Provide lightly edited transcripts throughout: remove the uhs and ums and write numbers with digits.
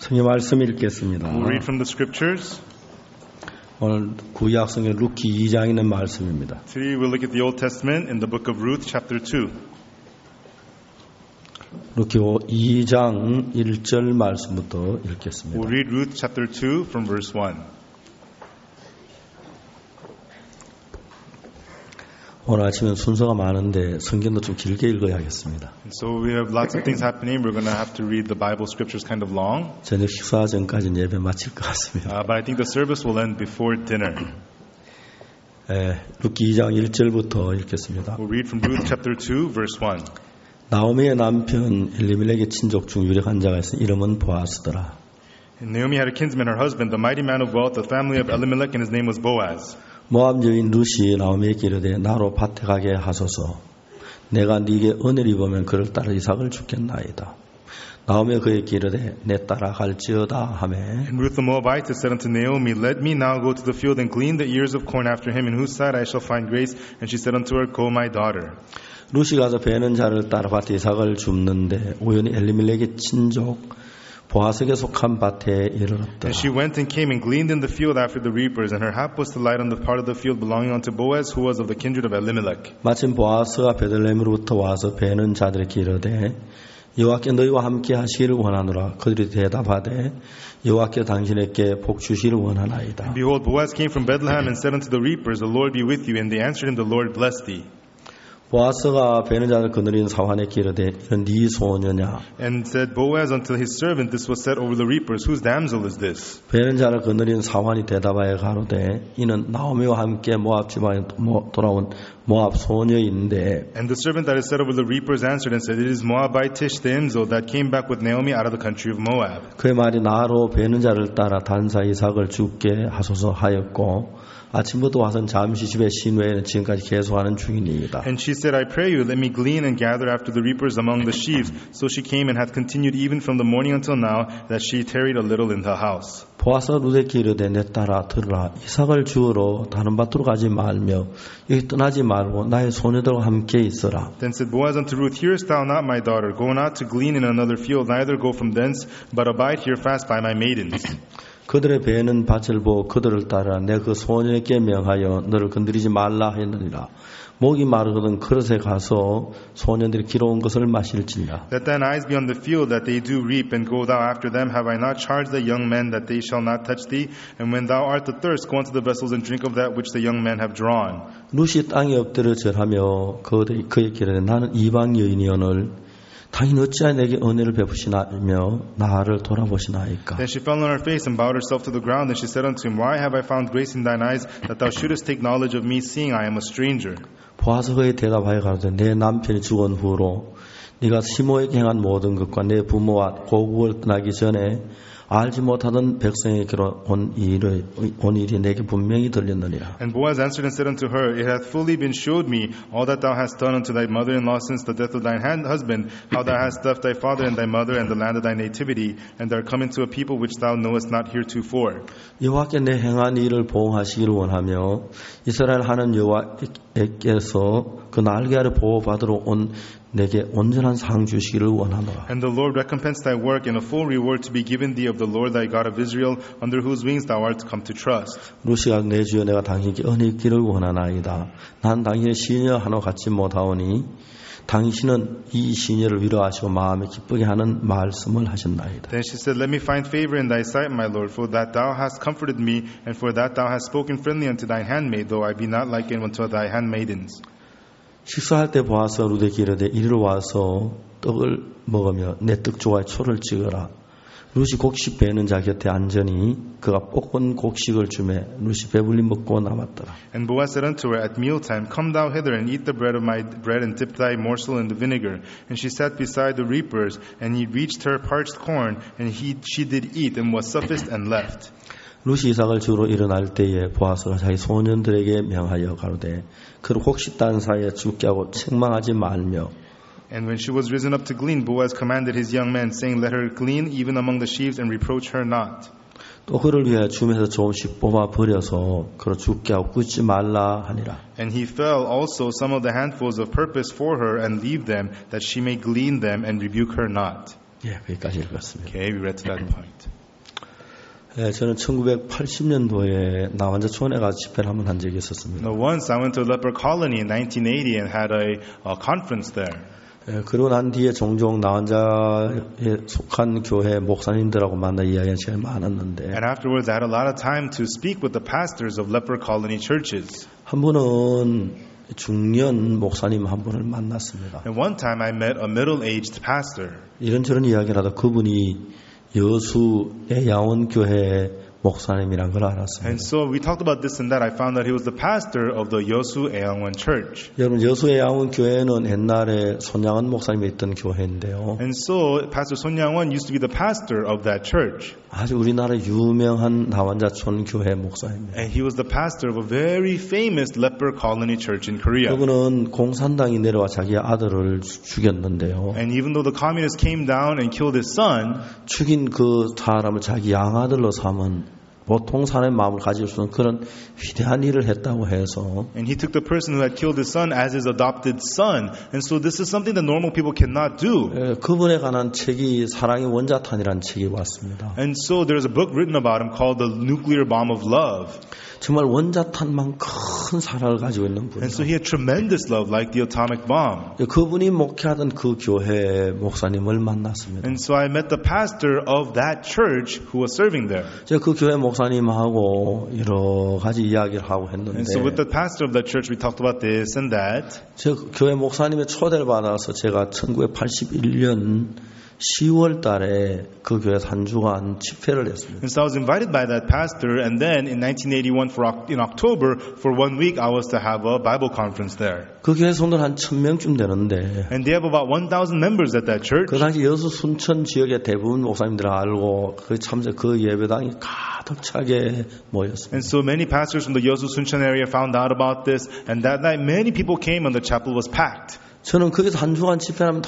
성경 말씀 읽겠습니다. We'll read from the scriptures. 오늘 구약 성경 루키 2장에 있는 말씀입니다. Today we'll look at the Old Testament in the book of Ruth, chapter 2. 루키 2장 1절 말씀부터 읽겠습니다. We'll read Ruth, chapter 2, from verse 1. 오늘 아침에 순서가 많은데 성경도 좀 길게 읽어야겠습니다. And so we have lots of things happening. We're going to have to read the Bible scriptures kind of long. 저녁 식사 전까지는 예배 마칠 것 같습니다. But I think the service will end before dinner. 루키 2장 1절부터 읽겠습니다. We'll read from Ruth, chapter 2, verse 1. 나오미의 남편 엘리멜렉의 친족 중 유력한 자가 있어 이름은 보아스더라. And Naomi had a kinsman, her husband, the mighty man of wealth, the family of Elimelech, and his name was Boaz. 모압 여인 룻이 나오미에게 이르되 나로 밭에 가게 하소서. 내가 네게 은혜를 입으면 그를 따라 이삭을 주겠나이다. 나오미가 그에게 이르되 내 따라 갈지어다 하매. And Ruth the Moabitess said unto Naomi, Let me now go to the field and glean the ears of corn after him, in whose sight I shall find grace. And she said unto her, Go, my daughter. 룻이 가서 베는 자를 따라 밭에 이삭을 줍는데 우연히 엘리멜렉의 친족 보아스에게 속한 밭에 이르렀다. And she went and came and gleaned in the field after the reapers, and her hap was to light on the part of the field belonging unto Boaz, who was of the kindred of Elimelech. 마침 보아스가 베들레헴으로부터 와서 베는 자들에게 이르되 여호와께 너희와 함께 하시기를 원하노라. 그들이 대답하되 여호와께 당신에게 복 주시기를 원하나이다. And behold, Boaz came from Bethlehem and said unto the reapers, The Lord be with you. And they answered him, The Lord bless thee. 보아스가 베는 자를 거느린 사환에게 이르되 이는 네 소녀냐. And said Boaz unto his servant, This was set over the reapers. Whose damsel is this? 베는 자를 거느린 사환이 대답하여 가로되 이는 나오미와 함께 모압 지방에 돌아온 모압 소녀인데. And the servant that is set over the reapers answered and said, It is Moabitish damsel that came back with Naomi out of the country of Moab. 그의 말이 나로 베는 자를 따라 단사 이삭을 주게 하소서 하였고 아침부터 와서는 잠시 집에 쉰 외에는 지금까지 계속하는 중이니이다. And she said, I pray you, let me glean and gather after the reapers among the sheaves. So she came and hath continued even from the morning until now, that she tarried a little in the house. 보아스가 룻에게 이르되 내 딸아 들으라. 이삭을 주우러 다른 밭으로 가지 말며 여기 떠나지 말고 나의 소녀들과 함께 있어라. Then said Boaz unto Ruth, Hearest thou not, my daughter? Go not to glean in another field, neither go from thence, but abide here fast by my maidens. 그들의 배는 밭을 보고 그들을 따라 내 그 소녀에게 명하여 너를 건드리지 말라 하였느니라. 목이 마르거든 그릇에 가서 소년들이 기러운 것을 마실지니라. Let thine eyes be on the field that they do reap, and go thou after them. Have I not charged the young men that they shall not touch thee? And when thou art athirst, go unto the vessels and drink of that which the young men have drawn. 룻이 땅에 엎드려 절하며 그에게 이르되 나는 이방 여인이오늘 당신 어찌하여 내게 은혜를 베푸시나며 나를 돌아보시나이까. Then she fell on her face and bowed herself to the ground, and she said unto him, Why have I found grace in thine eyes, that thou shouldest take knowledge of me, seeing I am a stranger? 보아스 그에 대답하여 가로되 내 남편이 죽은 후로 네가 시모에게 행한 모든 것과 내 부모와 고국을 떠나기 전에 알지 못하던 백성에게로 온 일이 내게 분명히 들렸느니라. And Boaz answered and said unto her, It hath fully been showed me all that thou hast done unto thy mother-in-law since the death of thine husband, how thou hast left thy father and thy mother and the land of thy nativity, and art come into a people which thou knowest not heretofore. 여호와께 내 행한 일을 보응하시기를 원하며 이스라엘 하는 여호와께서 그 날개 아래 보호받으러 온 내게 온전한 상 주시기를 원하노라. And the Lord recompense thy work and a full reward to be given thee of the Lord thy God of Israel, under whose wings thou art come to trust. 루시가 내 주여 내가 당신께 은혜 있기를 원하나이다. 난 당신의 시녀 하나 같지 못하오니 당신은 이 시녀를 위로하시고 마음에 기쁘게 하는 말씀을 하셨나이다. Then she said, Let me find favor in thy sight, my Lord, for that thou hast comforted me, and for that thou hast spoken friendly unto thine handmaid, though I be not like unto thy handmaidens. 식사할 때 보아스가 룻에게 이르되 이리로 와서 떡을 먹으며 내 떡조각에 초를 찍어라. 룻이 곡식 베는 자 곁에 앉으니 그가 볶은 곡식을 주매 룻이 배불리 먹고 남았더라. And Boaz said unto her, At mealtime, come thou hither and eat the bread of my bread, and dip thy morsel in the vinegar. And she sat beside the reapers, and he reached her parched corn, and she did eat, and was sufficed, and left. 룻이 이삭을 주러 일어날 때에 보아스가 자기 소년들에게 명하여 가로되 그를 곡식 딴 사이에 죽게 하고 책망하지 말며. And when she was risen up to glean, Boaz commanded his young men, saying, Let her glean even among the sheaves, and reproach her not. 또 그를 위하여 줌에서 조금씩 뽑아 버려서 그를 죽게 하고 끄지 말라 하니라. And he fell also some of the handfuls of purpose for her, and leave them, that she may glean them, and rebuke her not. 예, 거기까지 읽었습니다. Okay, we read to that point. 예, 저는 1980년도에 나환자촌에 가서 집회를 한번 한 적이 있었습니다. Once I went to a leper colony in 1980 and had a conference there. 예, 그러고 난 뒤에 종종 나환자에 속한 교회 목사님들하고 만나 이야기한 시간이 많았는데 And afterwards I had a lot of time to speak with the pastors of leper colony churches. 한 분은 중년 목사님 한 분을 만났습니다. And one time I met a middle-aged pastor. 이런저런 이야기를 하다 그분이 여수의 양원교회 목사님이란 걸 알았습니다. And so we talked about this and that. I found that he was the pastor of the Yosu Aeangwon Church. 여러분 여수의 양원교회는 옛날에 손양원 목사님이 있던 교회인데요. And so Pastor Son Yang-won used to be the pastor of that church. 아주 우리나라 유명한 나환자촌 교회 목사입니다. And he was the pastor of a very famous leper colony church in Korea. 그분은 공산당이 내려와 자기 아들을 죽였는데요. And even though the communists came down and killed his son, 죽인 그 사람을 자기 양아들로 삼은 보통 사람의 마음을 가질 수 있는 그런 위대한 일을 했다고 해서 and he took the person who had killed his son as his adopted son. And so this is something that normal people cannot do. 그분에 관한 책이 사랑의 원자탄이라는 책이 왔습니다. And so there's a book written about him called The Nuclear Bomb of Love. 정말 원자탄만 큰 사랑을 가지고 있는 분이에요. And so he had tremendous love like the atomic bomb. 그분이 목회하던 그 교회 목사님을 만났습니다. And so I met the pastor of that church who was serving there. 제가 그 교회 목사님하고 여러 가지 이야기를 하고 했는데 And so with the pastor of that church we talked about this and that. 저 교회 목사님의 초대를 받아서 제가 1981년 10월 달에 그 교회에서 한 주간 집회를 했습니다. And so I was invited by that pastor, and then in 1981, in October, for 1 week, I was to have a Bible conference there. 그 교회 성도는 한 1000명쯤 되는데 And they have about 1,000 members at that church. 그 당시 여수 순천 지역의 대부분 목사님들 알고 그 참석 그 예배당이 가득 차게 모였습니다. And so many pastors from the Yosu Suncheon area found out about this, and that night many people came and the chapel was packed. 저는 거기서 한 주간 집회하면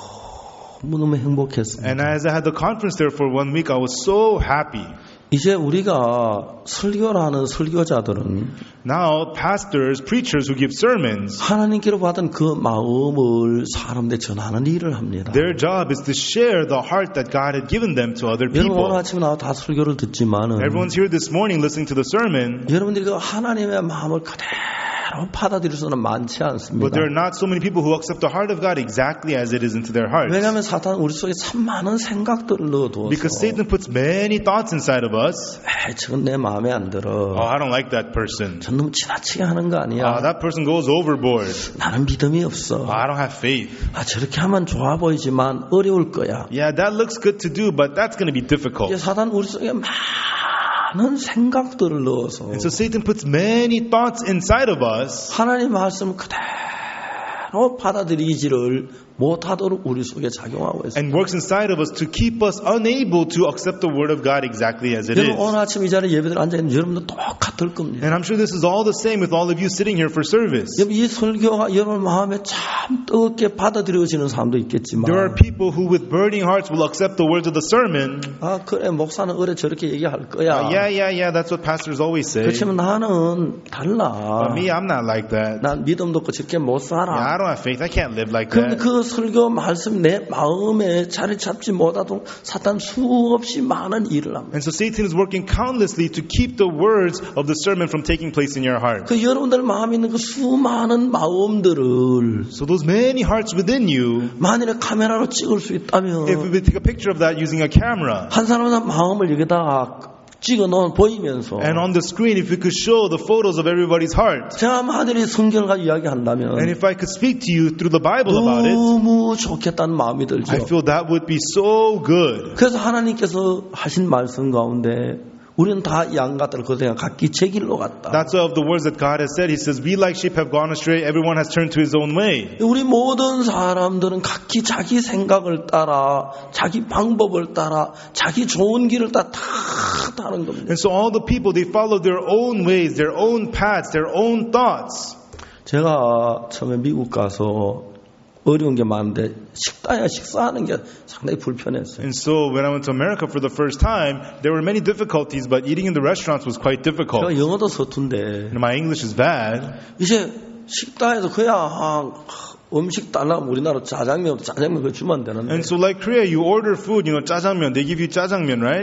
너무너무 행복했습니다. And as I had the conference there for 1 week, I was so happy. 이제 우리가 설교를 하는 설교자들은 Now, pastors, preachers who give sermons, 하나님께로 받은 그 마음을 사람들에 전하는 일을 합니다. their job is to share the heart that God had given them to other 여러분 오늘 people. 아침에 나와 다 설교를 듣지만은 Everyone's here this morning listening to the sermon, 여러분들이 그 하나님의 마음을 그대로 받아들일 수는 많지 않습니다. but there are not so many people who accept the heart of God exactly as it is into their hearts. 왜냐하면 사탄은 우리 속에 참 많은 생각들을 넣어두어서 Because Satan puts many thoughts inside of us. 저건 내 마음에 안 들어. Oh, I don't like that person. 전 너무 지나치게 하는 거 아니야. That person goes overboard. 나는 믿음이 없어. I don't have faith. 저렇게 하면 좋아 보이지만 어려울 거야. Yeah, that looks good to do, but that's going to be difficult. 사탄 우리 속에 많은 생각들을 넣어서 And so Satan puts many thoughts inside of us. 하나님 말씀 그대로 받아들이지를 못하도록 우리 속에 작용하고 있습니다. And works inside of us to keep us unable to accept the word of God exactly as it is. 여러분 오늘 아침 이 자리에 예배들 앉아있는 여러분도 똑같을 겁니다. And I'm sure this is all the same with all of you sitting here for service. 여러분 이 설교가 여러분 마음에 참 뜨겁게 받아들여지는 사람도 있겠지만 There are people who with burning hearts will accept the words of the sermon. 그래 목사는 어래 저렇게 얘기할 거야. Yeah, that's what pastors always say. 그렇지만 나는 달라. But me, I'm not like that. 난 믿음도 없고 저렇게 못 살아. I don't have faith. I can't live like 그런데 that. 그 설교 말씀 내 마음에 자리 잡지 못하도록 사탄 수없이 많은 일을 합니다. And so Satan is working countlessly to keep the words of the sermon from taking place in your heart. 그 여러분들 마음에 있는 그 수많은 마음들을 So those many hearts within you, 만일에 카메라로 찍을 수 있다면 if we would take a picture of that using a camera, 한 사람은 마음을 여기다가 찍어 놓은 보이면서 and on the screen if we could show the photos of everybody's heart, 제가 만일에 성경을 가지고 이야기한다면 and if I could speak to you through the Bible about it, 너무 좋겠다는 마음이 들죠. I feel that would be so good. 그래서 하나님께서 하신 말씀 가운데 우리는 다 양가들 그냥 각기 제 길로 갔다. That's of the words that God has said. He says, "We like sheep have gone astray. Everyone has turned to his own way." 우리 모든 사람들은 각기 자기 생각을 따라, 자기 방법을 따라, 자기 좋은 길을 따라 다 다른 겁니다. And so all the people, they follow their own ways, their own paths, their own thoughts. 제가 처음에 미국 가서 어려운 게 많은데 식사하는 게 상당히 불편했어요. And so when I went to America for the first time, there were many difficulties, but eating in the restaurants was quite difficult. 제가 영어도 서툰데 And my English is bad. 이제 식당에서 그냥 음식 달라면 우리나라 짜장면 그거 주면 되는데 And so like Korea, you order food, 짜장면, they give you 짜장면, right?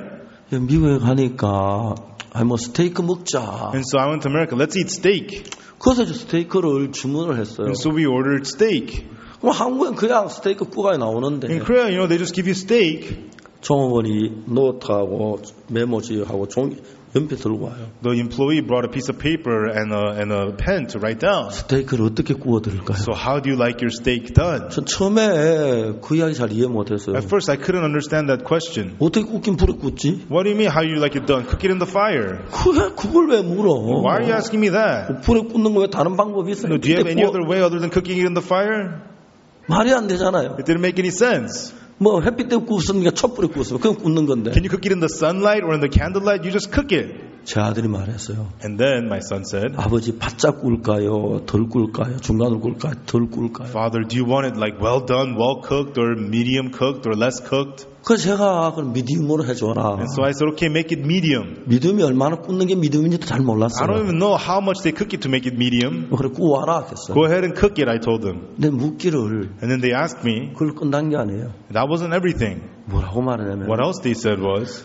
미국에 가니까 뭐 스테이크 먹자. And so I went to America. Let's eat steak. 그래서 스테이크를 주문을 했어요. And so we ordered steak. 그럼 한국엔 그냥 스테이크 구간이 나오는데. In Korea, you know, they just give you steak. 종업원이 노트하고 메모지하고 종이 연필 들고 와요. The employee brought a piece of paper and a pen to write down. 스테이크를 어떻게 구워드릴까요? So how do you like your steak done? 전 처음에 그 이야기 잘 이해 못했어요. At first, I couldn't understand that question. 어떻게 굽긴 불에 굽지? What do you mean how you like it done? Cook it in the fire. 그걸 왜 물어? Why are you asking me that? 불에 굽는 거 왜 다른 방법이 있어요? Do you have any other way other than cooking it in the fire? 말이 안 되잖아요. It didn't make any sense. 뭐 햇빛 때문에 구웠으니까 촛불에 구웠으면 그냥 굽는 건데. Can you cook it in the sunlight or in the candlelight? You just cook it. 제 아들이 말했어요. And then my son said, 아버지 바짝 구울까요? 덜 구울까요? 중간으로 구울까요? 덜 구울까요? Father, do you want it like well done, well cooked, or medium cooked, or less cooked? 그래서 제가 그럼 미디움으로 해줘라. And so I said, okay, make it medium. 미디움이 얼마나 굽는 게 미디움인지도 잘 I 몰랐어요. don't even know how much they cook it to make it medium. 그래 구워라 했어요. Go ahead and cook it, I told them. 근데 묻기를 And then they asked me, 그걸 끝난 게 아니에요. that wasn't everything. 뭐라고 말하냐면 What else they said was,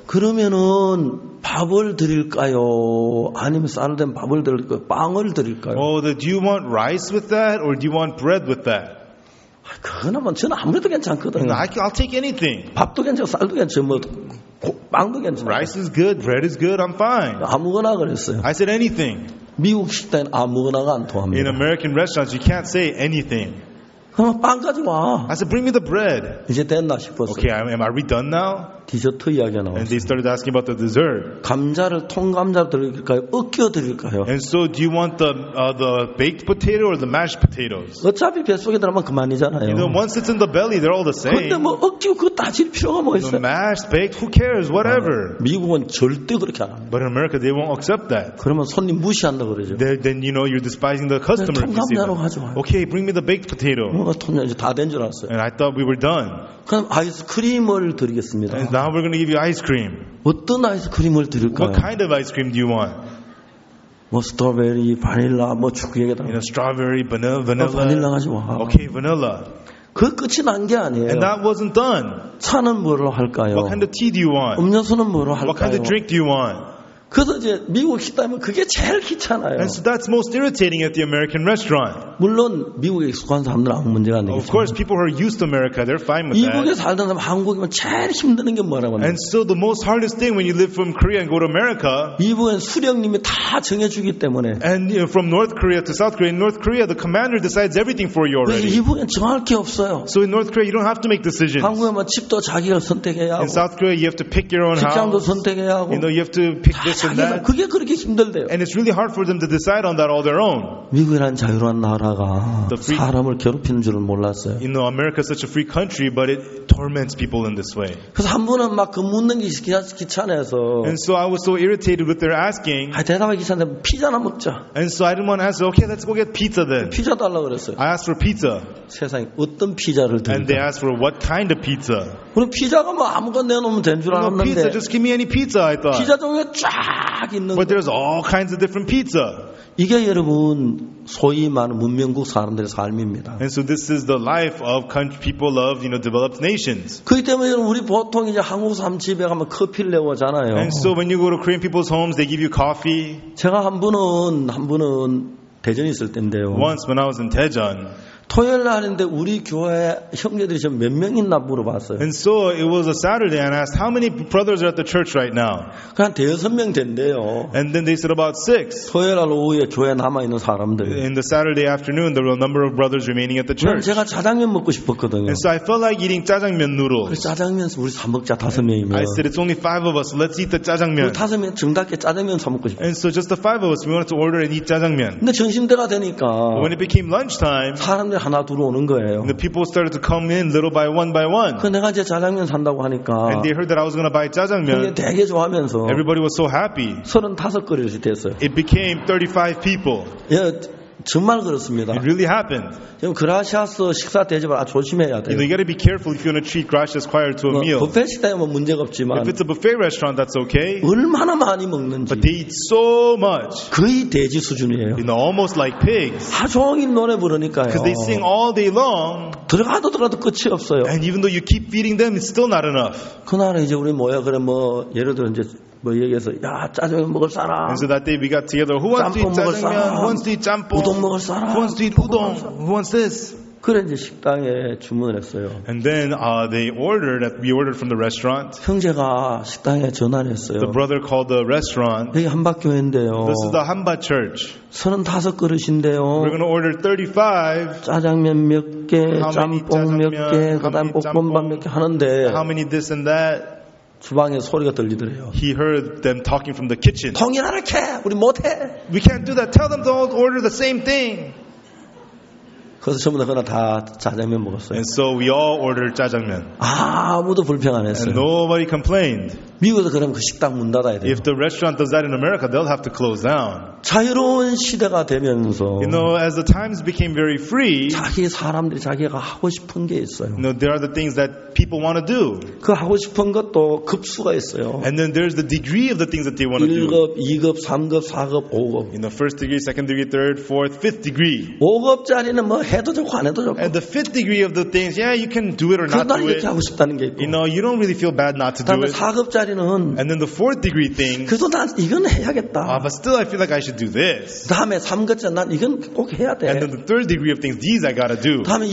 그러면은 밥을 드릴까요? 아니면 쌀을 된 밥을 드릴까요? 빵을 드릴까요? oh, do you want rice with that, or do you want bread with that? 그거는 저는 아무래도 괜찮거든요. I'll take anything. 밥도 괜찮고 쌀도 괜찮고 뭐 빵도 괜찮고 Rice is good, bread is good, I'm fine. 아무거나 그랬어요. I said anything. 미국 식당엔 아무거나가 안 In 통합니다. American restaurants, you can't say anything. 그럼 빵까지 와. I said, bring me the bread. 이제 됐나 싶었어요. Okay, am I redone now? 디저트 이야기가 And 나왔어요. they started asking about the dessert. 감자를 통감자 드릴까요? 으깨어 드릴까요? And so, do you want the baked potato or the mashed potatoes? 어차피 뱃속에 들어가면 그만이잖아요. You know, once it's in the belly, they're all the 근데 same. 뭐 억지로 그거 따질 필요가 뭐 The 있어요? mashed, baked, who cares? Whatever. 미국은 절대 그렇게 안 합니다. But in America, they won't accept that. 그러면 손님 무시한다 그러죠. Then you know you're despising the customer. if you say 통감자로 that. 가져와요. Okay, bring me the baked potato. 뭔가 통장 이제 다 된 줄 알았어요. And I thought we were done. 그럼 아이스크림을 드리겠습니다. And now we're going to give you ice cream. 어떤 아이스크림을 드릴까요? What kind of ice cream do you want? 뭐 스트로베리, 바닐라, 뭐 축구 얘기다. You know, strawberry, vanilla. 바닐라 가지고. Okay, vanilla. 그 끝이 난 게 아니에요. And that wasn't done. 차는 뭐로 할까요? What kind of tea do you want? 음료수는 뭐로 What kind 할까요? of drink do you want? 그래서 이제 미국 식당이면 그게 제일 귀찮아요. And so that's most irritating at the American restaurant. 물론 미국에 익숙한 사람들은 아무 문제가 안 Of 되겠죠. course, people who are used to America, they're fine with 미국에 that. 살던 사람 한국이면 제일 힘드는 게 뭐라고 하냐. And so the most hardest thing when you live from Korea and go to America, 미국엔 수령님이 다 정해주기 때문에 and you know, from North Korea to South Korea, in North Korea, the commander decides everything for you 그래서 already. 미국엔 정할 게 없어요. So in North Korea, you don't have to make decisions. 한국에 뭐 집도 자기가 선택해야 하고 In South Korea, you have to pick your own 직장도 house. 선택해야 하고 You know, you have to pick this and 자기가 that. 그게 그렇게 힘들대요. And it's really hard for them to decide on that all their own. 미국이란 자유로운 나라가 The free- 사람을 괴롭히는 줄은 몰랐어요. You know, America is such a free country, but it torments people in this way. 그래서 한 분은 막 그 묻는 게 귀찮아서 And so I was so irritated with their asking. 대답하기 귀찮은데 피자나 먹자. And so I didn't want to answer, okay, let's go get pizza then. 피자 달라고 그랬어요. I asked for pizza. 세상에 어떤 피자를 And they 드릴까? asked for what kind of pizza. 우리 피자가 뭐 아무거나 내놓으면 된 줄 No, pizza, 알았는데 just give me any pizza, I thought. 피자 종류가 쫙 있는 But 거예요. there's all kinds of different pizza. 이게 여러분 소위 말하는 문명국 사람들의 삶입니다. And so this is the life of people of, you know, developed nations. 그렇기 때문에 여러분 우리 보통 이제 한국 사람 집에 가면 커피를 내오잖아요. And so when you go to Korean people's homes, they give you coffee. 제가 한 분은 대전에 있을 때인데요. Once when I was in Daejeon. 토요일 날인데 우리 교회 형제들이 지금 몇 명 있나 물어봤어요. And so it was a Saturday and I asked, how many brothers are at the church right now? 한 5-6명 된대요. And then they said about 6. 토요일 날 오후에 교회에 남아있는 사람들. In the Saturday afternoon, there were a number of brothers remaining at the church. 제가 짜장면 먹고 싶었거든요. And so I felt like eating jjajangmyeon noodles. 그래서 짜장면 우리 사 먹자 5명이면. I said, it's only 5 of us, so let's eat the jjajangmyeon. 5명 정답게 짜장면 사 먹고 싶어요. And so just the 5 of us, we wanted to order and eat jjajangmyeon. 근데 점심때가 되니까 When it became lunchtime, 사람들이 하나 둘 오는 거예요. the people started to come in little by one by one. 그 내가 이제 짜장면 산다고 하니까 And they heard that I was going to buy 그게 jjajangmyeon. 되게 좋아하면서 Everybody was so happy. 35그릇이 됐어요. It became 35 people. 예, 정말 그렇습니다. It really happened. 지금 그라시아스 식사 대접을 아주 조심해야 돼요. You got to be careful if you want to treat gracias choir to a meal. 뷔페 식당이면 문제가 없지만 If it's a buffet restaurant, that's okay. 얼마나 많이 먹는지 But they eat so much. 거의 돼지 수준이에요. Almost like pigs. 하루 종일 노래 부르니까요. Because they sing all day long. 들어가도 끝이 없어요. And even though you keep feeding them, it's still not enough. 그날은 이제 우리 모여 그래 뭐 예를 들어 이제 뭐 얘기해서 야 짜장면 먹을 사람. And so that day we got together. Who wants to eat 짜장면? Who wants to eat 짬뽕? 우동 먹을 사람. Who wants to eat udon? Who wants this? 그래 이제 식당에 주문을 했어요. And then we ordered from the restaurant. 형제가 식당에 전화를 했어요. The brother called the restaurant. 여기 한밭교회인데요. This is the Hanba Church. 35그릇인데요. We're going to order 35. 짜장면 몇 개, 짬뽕 몇 개, 그다음 볶음밥 몇 개 하는데 How many this and that? 주방에 소리가 들리더래요. He heard them talking from the kitchen. 통일하게 우리 못해. We can't do that. Tell them to all order the same thing. 그래서 전부 다 그날 다 짜장면 먹었어요. And so we all ordered 짜장면. 아무도 불평 안 했어요. And nobody complained. 미국에서 그러면 그 식당 문 닫아야 돼요. If the restaurant does that in America, they'll have to close down. 자유로운 시대가 되면서 as the times became very free, 사람들이 자기가 하고 싶은 게 있어요. there are the things that people want to do. 그 하고 싶은 것도 급수가 있어요. And then there's the degree of the things that they want to do. 1급, 2급, 3급, 4급, 5급. First degree, second degree, third, fourth, fifth degree. 5급짜리는 뭐 해도 좋고 안 해도 좋고. And the fifth degree of the things, you can do it or not do it. 이렇게 하고 싶다는 게 있고. You don't really feel bad not to do it. 4급짜리는 And then the fourth degree things. 그래도 난 이건 해야겠다. But still I feel like I should do this. 다음에 3급짜리 난 이건 꼭 해야 돼. And then the third degree of things, these I gotta do. 다음에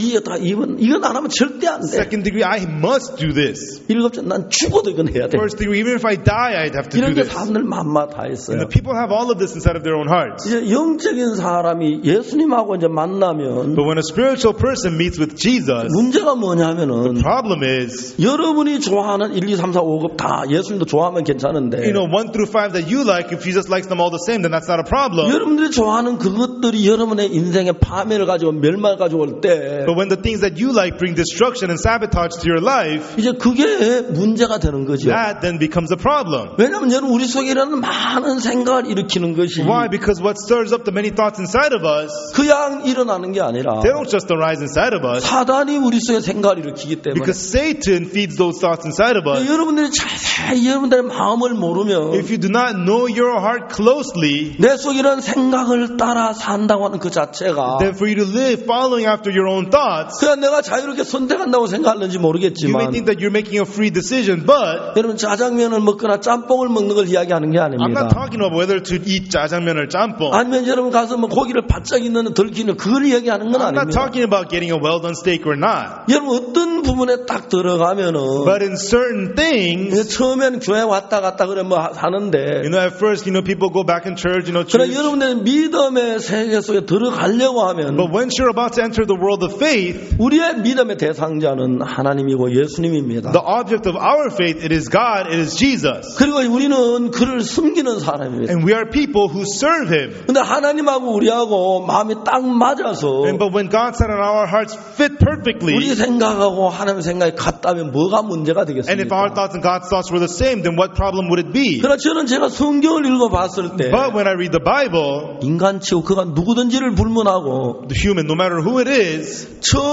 이건 안 하면 절대 안 돼. Second degree, I must do this. 1급짜리 난 죽어도 이건 해야 돼. First degree, even if I die, I'd have to do 이렇게 this. 사람들 마음마 다 있어요. And the people have all of this inside of their own hearts. 이제 영적인 사람이 예수님하고 이제 만나면 But when a spiritual person meets with Jesus, 문제가 뭐냐면은 the problem is 여러분이 좋아하는 1, 2, 3, 4, 5급 다 예수님도 좋아하면 괜찮은데 1 through 5 that you like, if Jesus likes them all the same, then that's not a problem. 여러분들이 좋아하는 그것들이 여러분의 인생에 파멸을 가지고 멸망을 가지고 올 때 But when the things that you like bring destruction and sabotage to your life, 이제 그게 문제가 되는 거죠. that then becomes a problem. 왜냐하면 여러분 우리 속에 일어나는 많은 생각을 일으키는 것이 Why? Because what stirs up the many thoughts inside of us, 그냥 일어나는 게 아니라 they don't just arise inside of us. 사단이 우리 속에 생각을 일으키기 때문에 Because Satan feeds those thoughts inside of us. 여러분들이 자세히 여러분들의 마음을 모르면 If you do not know your heart closely, 내 속에 이런 생각을 따라 산다고 하는 그 자체가 then for you to live following after your own thoughts, 그냥 내가 자유롭게 선택한다고 생각하는지 you may 모르겠지만 think that you're making a free decision, but 여러분 짜장면을 먹거나 짬뽕을 먹는 걸 이야기하는 게 I'm 아닙니다. not talking about whether to eat 짜장면 or 짬뽕. 아니면 여러분 가서 뭐 고기를 바짝 있는 덜기는 그걸 이야기하는 건 I'm not 아닙니다. talking about getting a well-done steak or not. 여러분 어떤 부분에 딱 들어가면은 But in certain things, 처음엔 교회 왔다 갔다 그래 뭐 하는데 at first, people go back in church, 그러나 church. 여러분들의 믿음의 세계 속에 들어가려고 하면 But once you're about to enter the world of faith, 우리의 믿음의 대상자는 하나님이고 예수님입니다. the object of our faith, it is God, it is Jesus. 그리고 우리는 그를 섬기는 사람입니다. And we are people who serve Him. 근데 하나님하고 우리하고 마음이 딱 맞아서 But when God said and our hearts fit perfectly, 우리 생각하고 하나님 생각이 같다면 뭐가 문제가 and if our 되겠습니까? thoughts and God's thoughts were the same, then what problem would it be? 그러나 저는 제가 성경을 읽어봤을 때 But when I read the Bible, 인간치고 그가 누구든지를 불문하고 the human, no matter who it is,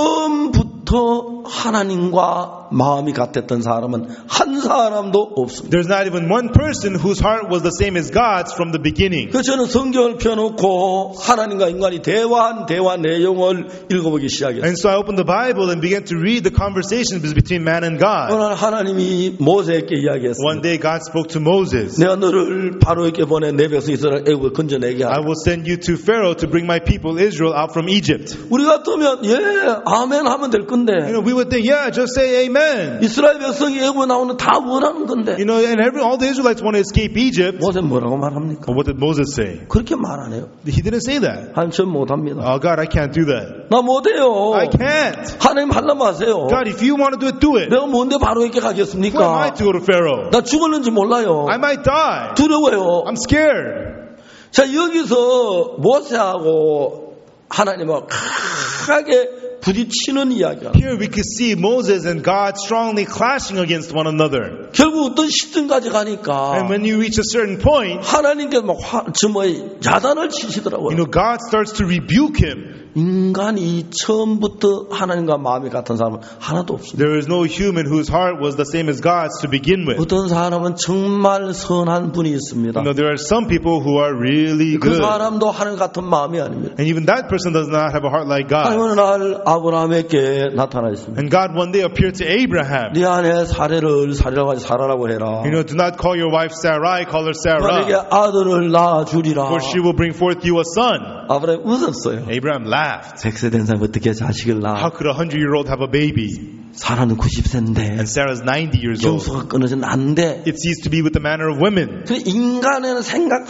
처음부터 하나님과 마음이 같았던 사람은 한 사람도 없습니다. there's not even one person whose heart was the same as God's from the beginning. 그래서 저는 성경을 펴놓고 하나님과 인간이 대화 내용을 읽어보기 시작했어요. And so I opened the Bible and began to read the conversations between man and God. 오늘 하나님이 모세에게 이야기했어요. One day God spoke to Moses. 내가 너를 바로에게 보내 내 백성 이스라엘 애굽을 건져내게 I 하라. will send you to Pharaoh to bring my people Israel out from Egypt. 우리 같으면 아멘 하면 될 건데 We would think, just say amen. 이스라엘 백성이 애굽에 나오는 다 원하는 건데 And all the Israelites want to escape Egypt. 모세 뭐라고 말합니까? But what did Moses say? 그렇게 말 안 해요. He didn't say that. 하나님 전 못합니다. Oh God, I can't do that. 나 못해요. I can't. 하나님 하려면 하세요. God, if you want to do it, do it. 내가 뭔데 바로에게 Who am I 가겠습니까? to go to Pharaoh? 나 죽을는지 몰라요. I might die. 두려워요. I'm scared. 자 여기서 모세하고 하나님하고 강하게 부딪히는 이야기야. Here we could see Moses and God strongly clashing against one another. 결국 어떤 시점까지 가니까 And when you reach a certain point, 하나님께 막 야단을 치시더라고요. God starts to rebuke him. 인간이 처음부터 하나님과 마음이 같은 사람은 하나도 없습니다. There is no human whose heart was the same as God's to begin with. 어떤 사람은 정말 선한 분이 있습니다. There are some people who are really 그 good. 사람도 하나님 같은 마음이 아닙니다. And even that person does not have a heart like God. 하나님은 날 아브라함에게 나타나 있습니다. And God one day appeared to Abraham. 네 아내 사라라고 하지 사라라고 해라. Do not call your wife Sarai, call her 너에게 Sarah. 아들을 낳아주리라. For she will bring forth you a son. 아브라함이 웃었어요. Abraham laughed. 100세 된 사람이 어떻게 자식을 낳아? How could a 100-year-old have a baby? 사라는 90세인데 And Sarah's 90 years old. 경수가 끊어진 안 돼. It ceased to be with the manner of women. 그 인간의 생각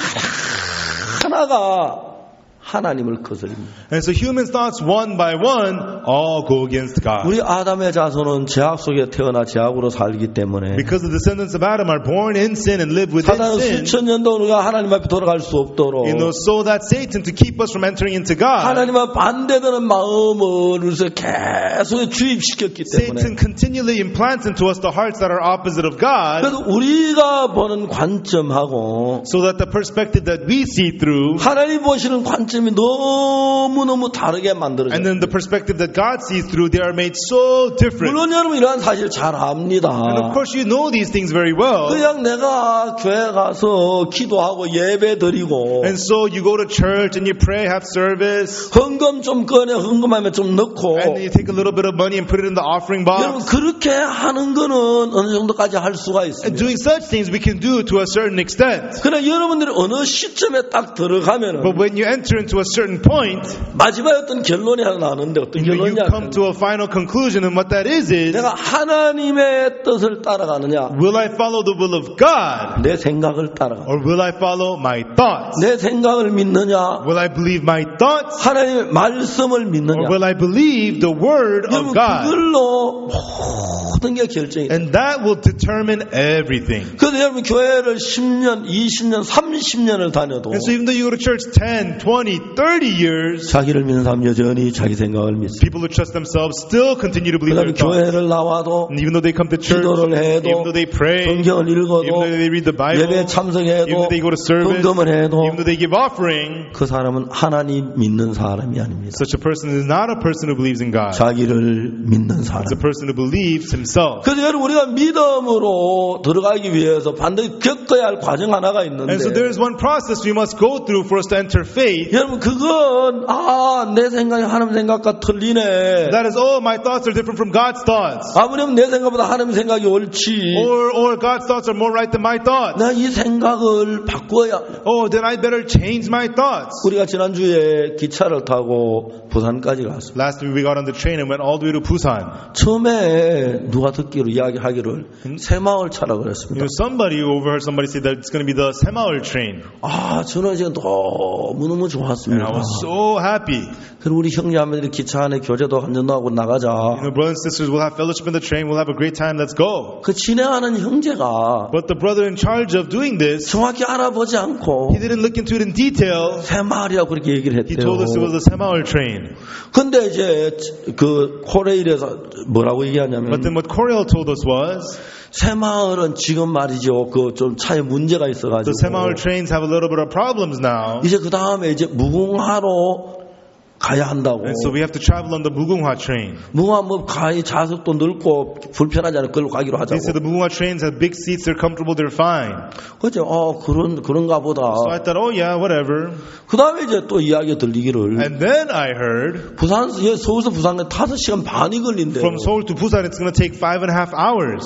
하나가 하나님을 거스립니다. And so human thoughts one by one all go against God. 우리 아담의 자손은 죄악 속에 태어나 죄악으로 살기 때문에 Because the descendants of Adam are born in sin and live within 사단은 sin. 수천 년도 우리가 하나님 앞에 돌아갈 수 없도록 So that Satan to keep us from entering into God. 하나님과 반대되는 마음을 우리에게 계속 주입시켰기 때문에 Satan continually implants into us the hearts that are opposite of God. 그래서 우리가 보는 관점하고 So that the perspective that we see through 하나님 보시는 관점이 너무너무 다르게 만들어져요. and then the perspective that God sees through, they are made so different. 물론 여러분 이러한 사실 잘 압니다. And of course you know these things very well. 그냥 내가 교회 가서 기도하고 예배 드리고 And so you go to church and you pray, have service, 헌금 좀 꺼내 헌금하면 좀 넣고 and you take a little bit of money and put it in the offering 여러분 box. 그렇게 하는 거는 어느 정도까지 할 수가 And 있습니다. doing such things we can do to a certain extent. 그러나 여러분들이 어느 시점에 딱 들어가면은 But when you enter into a certain point, 마지막에 어떤 결론이 하나 나는데 어떤 when you 결론이냐? come to a final conclusion, and what that is 내가 하나님의 뜻을 따라가느냐? will I follow the will of God, 내 생각을 따라가. or will I follow my thoughts? 내 생각을 믿느냐? Will I believe my thoughts, 하나님의 말씀을 or 믿느냐? will I believe the word 여러분 of God? 그걸로 모든 게 결정이 돼요. And that will determine everything. 그래서 여러분 교회를 10년, 20년, 30년을 다녀도 And so even though you go to church 10, 20, 30 years, 자기를 믿는 사람 여전히 자기 생각을 믿습니다. people who trust themselves still continue to believe 그다음에 their thoughts. 교회를 나와도 And even though they come to church, 기도를 해도 even though they pray, 성경을 even 읽어도 though they read the Bible, 예배에 even 참석해도 though they go to service, 헌금을 해도 even though they give offering, 그 사람은 하나님 믿는 사람이 아닙니다. such a person is not a person who believes in God. 자기를 믿는 사람. It's a person who believes himself. 그래서 여러분 우리가 믿음으로 들어가기 위해서 반드시 겪어야 할 과정 하나가 있는데 And so there is one process we must go through for us to enter faith. 여러분 그건 내 생각이 하나님 생각과 틀리네. That is, my thoughts are different from God's thoughts. 아무렴 내 생각보다 하나님 생각이 옳지. Or God's thoughts are more right than my thoughts. 나 이 생각을 바꿔야. Then I better change my thoughts. 우리가 지난주에 기차를 타고 부산까지 갔습니다. Last week we got on the train and went all the way to Busan. 처음에 누가 듣기로 이야기하기를 새마을 차라고 그랬습니다. Somebody overheard somebody say that it's going to be the Semaul train. 저는 지금 너무너무 And 좋았습니다. I was so happy. 그리고 우리 형제자매들이 기차 안에 교제도 한잔도 하고 나가자. Brothers and sisters, we'll have fellowship in the train. We'll have a great time. Let's go. 그 진행하는 형제가 But the brother in charge of doing this, 정확히 알아보지 않고 he didn't look into it in detail. 새마을이라고 그렇게 얘기를 He told us it was 했대요. the Semaul train. 근데 이제 그 코레일에서 뭐라고 얘기하냐면 But then what Coriel told us was 새마을은 지금 말이죠. 그 좀 차에 문제가 the 있어가지고 Semaul trains have a little bit of problems now. 이제 그 다음에 이제 무궁화로 가야 한다고. And so we have to travel on the Mugunghwa train. 무궁화 뭐 가히 좌석도 넓고 불편하지 않아 그걸로 가기로 They said 하자고. the Mugunghwa trains have big seats. They're comfortable. They're fine. 그죠? 그런가 보다. So I thought, whatever. 그 다음에 이제 또 이야기 들리기를 And then I heard 서울에서 부산까지 5시간 반이 걸린대요. from Seoul to Busan, it's going to take 5.5 hours.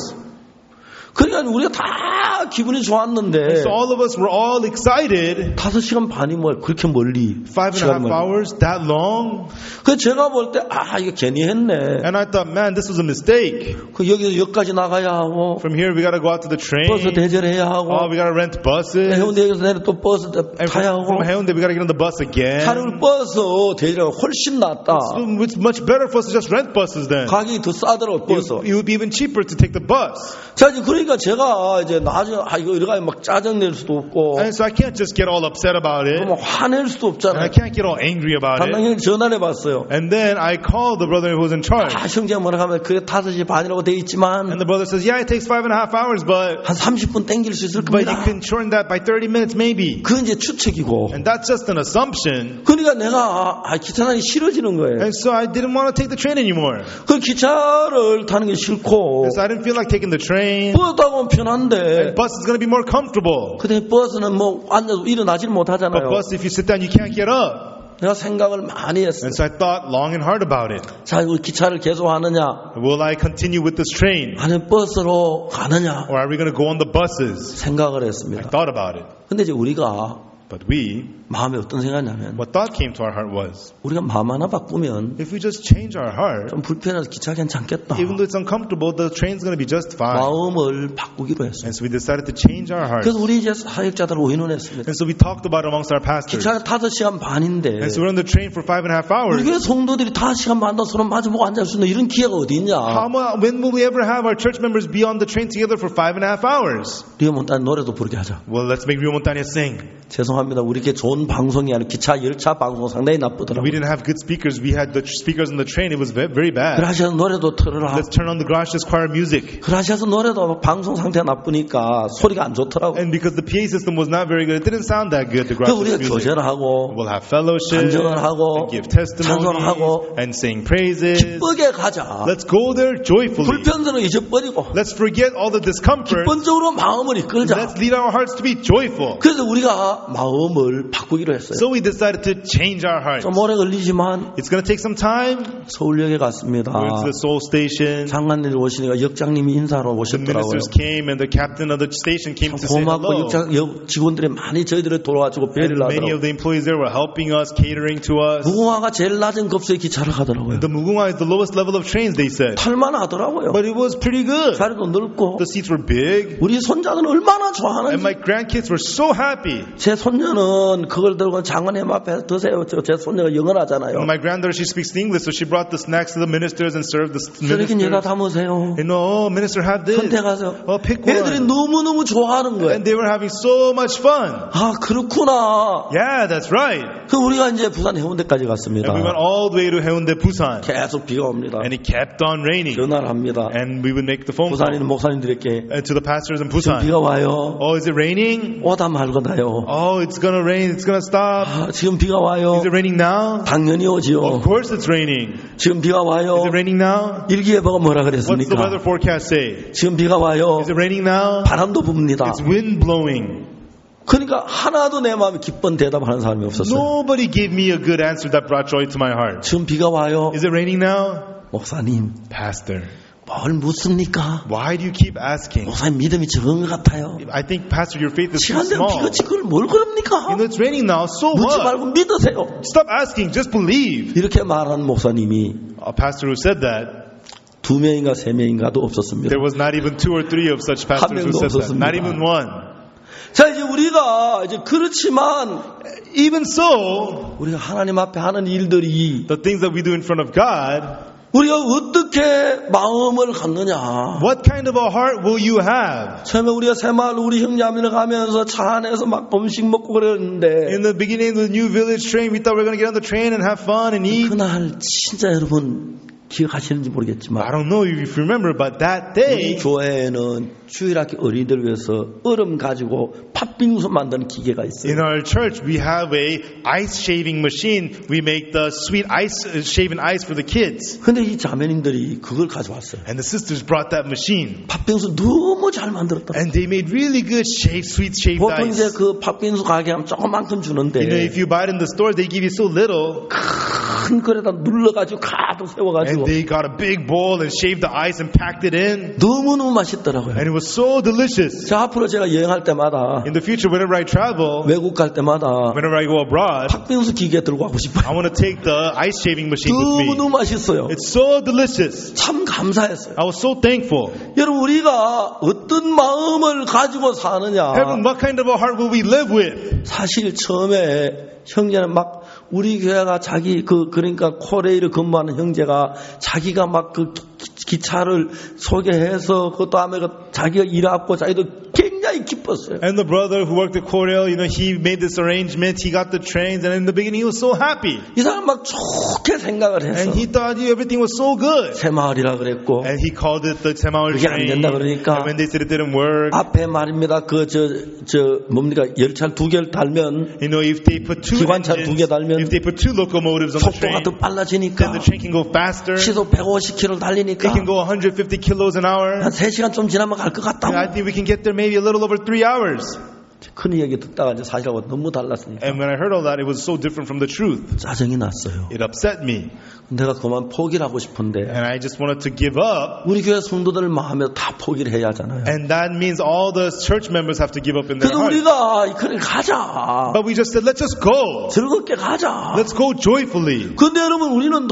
그러니까 우리가 다 기분이 좋았는데 So all of us were all excited. 5시간 반이 뭐 그렇게 멀리 5.5 hours, that long? 그 제가 볼 때 이거 괜히 했네. And I thought, man, this was a mistake. 그 여기서 역까지 나가야 하고 From here, we got to go out to the train. 버스 대절해야 하고 We got to rent buses. 해운대에서 내려 또 버스 And 타야 하고 from Haeundae, we got to get on the bus again. 차를 버스 대절하고 훨씬 낫다. So it's much better for us to just rent buses then. 가격이 더 싸더라고 버스. It would be even cheaper to take the bus. 자 이제 그러니까 그러니까 제가 이제 나중에 이거 이래가 막 짜증 낼 수도 없고, And so I can't just get all upset about it. 뭐 화낼 수도 And I 없잖아요. can't get all angry about it. 담당형 전화를 해봤어요. And then I called the brother who was in charge. 형제가 뭐라 하면 그게 5시 반이라고 돼 있지만 And the brother says, yeah, it takes 5.5 hours, but 한 30분 땡길 수 있을 you 겁니다. can shorten that by 30 minutes maybe. 그건 이제 추측이고. And that's just an assumption. 그러니까 내가 기차 타기 싫어지는 거예요. And so I didn't want to take the train anymore. 그 기차를 타는 게 싫고, And so I didn't feel like taking the train. 버스 타면 편한데, Bus is going to be more comfortable. 근데 버스는 뭐 앉아서 일어나질 But 못하잖아요. bus, if you sit down, you can't get up. 내가 생각을 많이 했어요. And so I thought long and hard about it. 자, 이거 기차를 계속 하느냐, Will I continue with this train? 아니면 버스로 가느냐 Or are we going to go on the buses? 생각을 I 했습니다. thought about it. 근데 이제 우리가 But we, 마음에 어떤 생각이냐면, what thought came to our heart was, 우리가 마음 하나 바꾸면 if we just change our heart, 좀 불편해서 기차 괜찮겠다. even though it's uncomfortable, the train's going to be just fine. 마음을 바꾸기로 했어요. And so we decided to change our hearts. 그래서 우리 이제 사역자들 의논했습니다. And so we talked about it amongst our pastors. 기차가 5시간 반인데 And so we're on the train for 5.5 hours. 우리 교회 성도들이 5시간 반도 서로 마주보고 앉을 수 있는 이런 기회가 어디 있냐. When will we ever have our church members be on the train together for 5.5 hours? 리오몬타니 노래도 부르게 하자. Well, let's make Rio Montaña sing. 죄송합니다. 우리 게 좋은 방송이 아니라 기차 열차 방송 상당히 나쁘더라고요. We didn't have good speakers. We had the speakers on the train. It was very bad. 그라시아서 노래도 틀어라. Let's turn on the Gracias choir music. 그라시아서 노래도 방송 상태가 나쁘니까 소리가 안 좋더라고. And because the PA system was not very good, it didn't sound that good, the 그래서 우리가 Gracias music. 교제를 하고 We'll have fellowship, 찬송을 하고 and give testimonies, 찬송을 하고 and sing praises. 기쁘게 가자. Let's go there joyfully. 불편들을 잊어버리고 Let's forget all the discomfort. 기본적으로 마음을 이끌자. Let's lead our hearts to be joyful. 그래서 우리가 마음을 바꾸기로 했어요. So we decided to change our hearts. 좀 오래 걸리지만 It's going to take some time. 서울역에 갔습니다. We went to the Seoul station. 장관님이 오시니까 역장님이 인사로 The 오셨더라고요. ministers came and the captain of the station came to say 고맙고 hello. 역장 직원들이 많이 저희들을 돌아와주고 배를 And many 하더라고요. of the employees there were helping us, catering to us. 무궁화가 제일 낮은 급수의 기차를 가더라고요. The Mugunghwa is the lowest level of trains, they said. 탈만 하더라고요. But it was pretty good. 자리도 넓고 The seats were big. 우리 손자는 얼마나 And 좋아하는지. my grandkids were so happy. 제 손녀는 그걸 들고 장관님 앞에 드세요. 제 손녀가 영어하잖아요. And my granddaughter, she speaks English, so she brought the snacks to the ministers and served the 저렇게 얘가 ministers. 담으세요. And oh, minister, have this. 선택하세요. Oh, pick 애들이 one. 너무너무 좋아하는 거예요. And they were having so much fun. 아 그렇구나. Yeah, that's right. 그 우리가 이제 부산 해운대까지 갔습니다. And we went all the way to Haeundae, Busan. 계속 비가 옵니다. And it kept on raining. 전화를 합니다. And we would make the phone call 부산인 목사님들에게 to the pastors in 비가 Busan. 와요. Oh, is it raining? 오다 말거나요. Oh, it's gonna rain. It's gonna stop. 아, 지금 비가 와요. Is it raining now? 당연히 오지요. Of course it's raining. 지금 비가 와요. Is it raining now? 일기예보가 뭐라 What's the 그랬습니까? weather forecast say? 지금 비가 와요. Is it raining now? 바람도 붑니다. It's wind blowing. 그러니까 하나도 내 마음에 기쁜 대답하는 사람이 없었어요. Nobody gave me a good answer that brought joy to my heart. 지금 비가 와요. Is it raining now? 목사님, Pastor, 뭘 묻습니까? why do you keep asking? 목사님 믿음이 적은 것 같아요. I think, Pastor, your faith is too 시간대가 small. 비가 지금 뭘 그럽니까? You know, it's raining now, so 묻지 what? 말고 믿으세요. Stop asking, just believe. 이렇게 말한 목사님이 A pastor who said that, 2명인가 3명인가도 없었습니다. there was not even 2 or 3 of such pastors who 명도 said that. 없었습니다. Not even one. 자, 이제 우리가 이제 그렇지만 Even so, 우리가 하나님 앞에 하는 일들이 the things that we do in front of God, 우리가 어떻게 마음을 갖느냐. what kind of a heart will you have? 처음에 우리가 새마을 우리 형제자매를 가면서 차 안에서 막 음식 먹고 그랬는데 In the beginning of the new village train, we thought we were going to get on the train and have fun and eat. 그날 진짜 여러분 기억하시는지 모르겠지만 I don't know if you remember, but that 우리 day, 교회에는 주일학교 어린이들 위해서 얼음 가지고 팥빙수 만드는 기계가 있어요. in our church, we have a ice shaving machine. We make the sweet ice, shaven ice for the kids. 근데 이 자매님들이 그걸 가져왔어요. And the sisters brought that machine. 팥빙수 너무 잘 만들었다. And they made really good sweet shaved 보통 이제 ice. 그 팥빙수 가게 하면 조그만큼 주는데 You know, if you buy it in the store, they give you so little. 큰 거에다 눌러가지고 가득 세워가지고 And they got a big bowl and shaved the ice and packed it in. 너무너무 맛있더라고요. And it was so delicious. 자, 앞으로 제가 여행할 때마다 In the future, whenever I travel, 외국 갈 때마다 whenever I go abroad, 팥빙수 기계 들고 가고 싶어요. I want to take the ice shaving machine with me. 너무너무 맛있어요. It's so delicious. 참 감사했어요. I was so thankful. 여러분 우리가 어떤 마음을 가지고 사느냐. Heaven, what kind of a heart will we live with? 사실 처음에 형제는 막 우리 교회가 그러니까 코레일에 근무하는 형제가 자기가 막 그 기차를 소개해서 그 다음에 자기가 일하고 자기도 굉장히 기뻤어요. And the brother who worked at Corel, he made this arrangement. He got the trains, and in the beginning he was so happy. 이 사람 막 좋게 생각을 했어. And he thought everything was so good. 새마을이라 그랬고. And he called it the Semaul 그게 안 train. 된다 그러니까. And when they said it didn't work. 앞에 말입니다. 뭡니까? 열차를 2개를 달면. If they put two 기관차를 2개 달면. if they put 2 locomotives on the train. 속도가 더 빨라지니까. Then the train can go faster. 시속 150km 달리니까. It can go 150 kilos an hour. 한 3시간 좀 지나면 갈 것 같다고. I think we can get there maybe a little over 3 hours. 큰 얘기 듣다가 이제 사실하고 너무 달랐으니까. And when I heard all that, it was so different from the truth. 짜증이 났어요. It upset me. 내가 그만 포기를 하고 싶은데. And I just wanted to give up. 우리 교회 성도들 마음에 다 포기를 해야 하잖아요. And that means all the church members have to give up in their 그래도 heart. 우리가 그래 가자. But we just said, let's just go. 즐겁게 가자. Let's go joyfully. 근데 여러분 우리는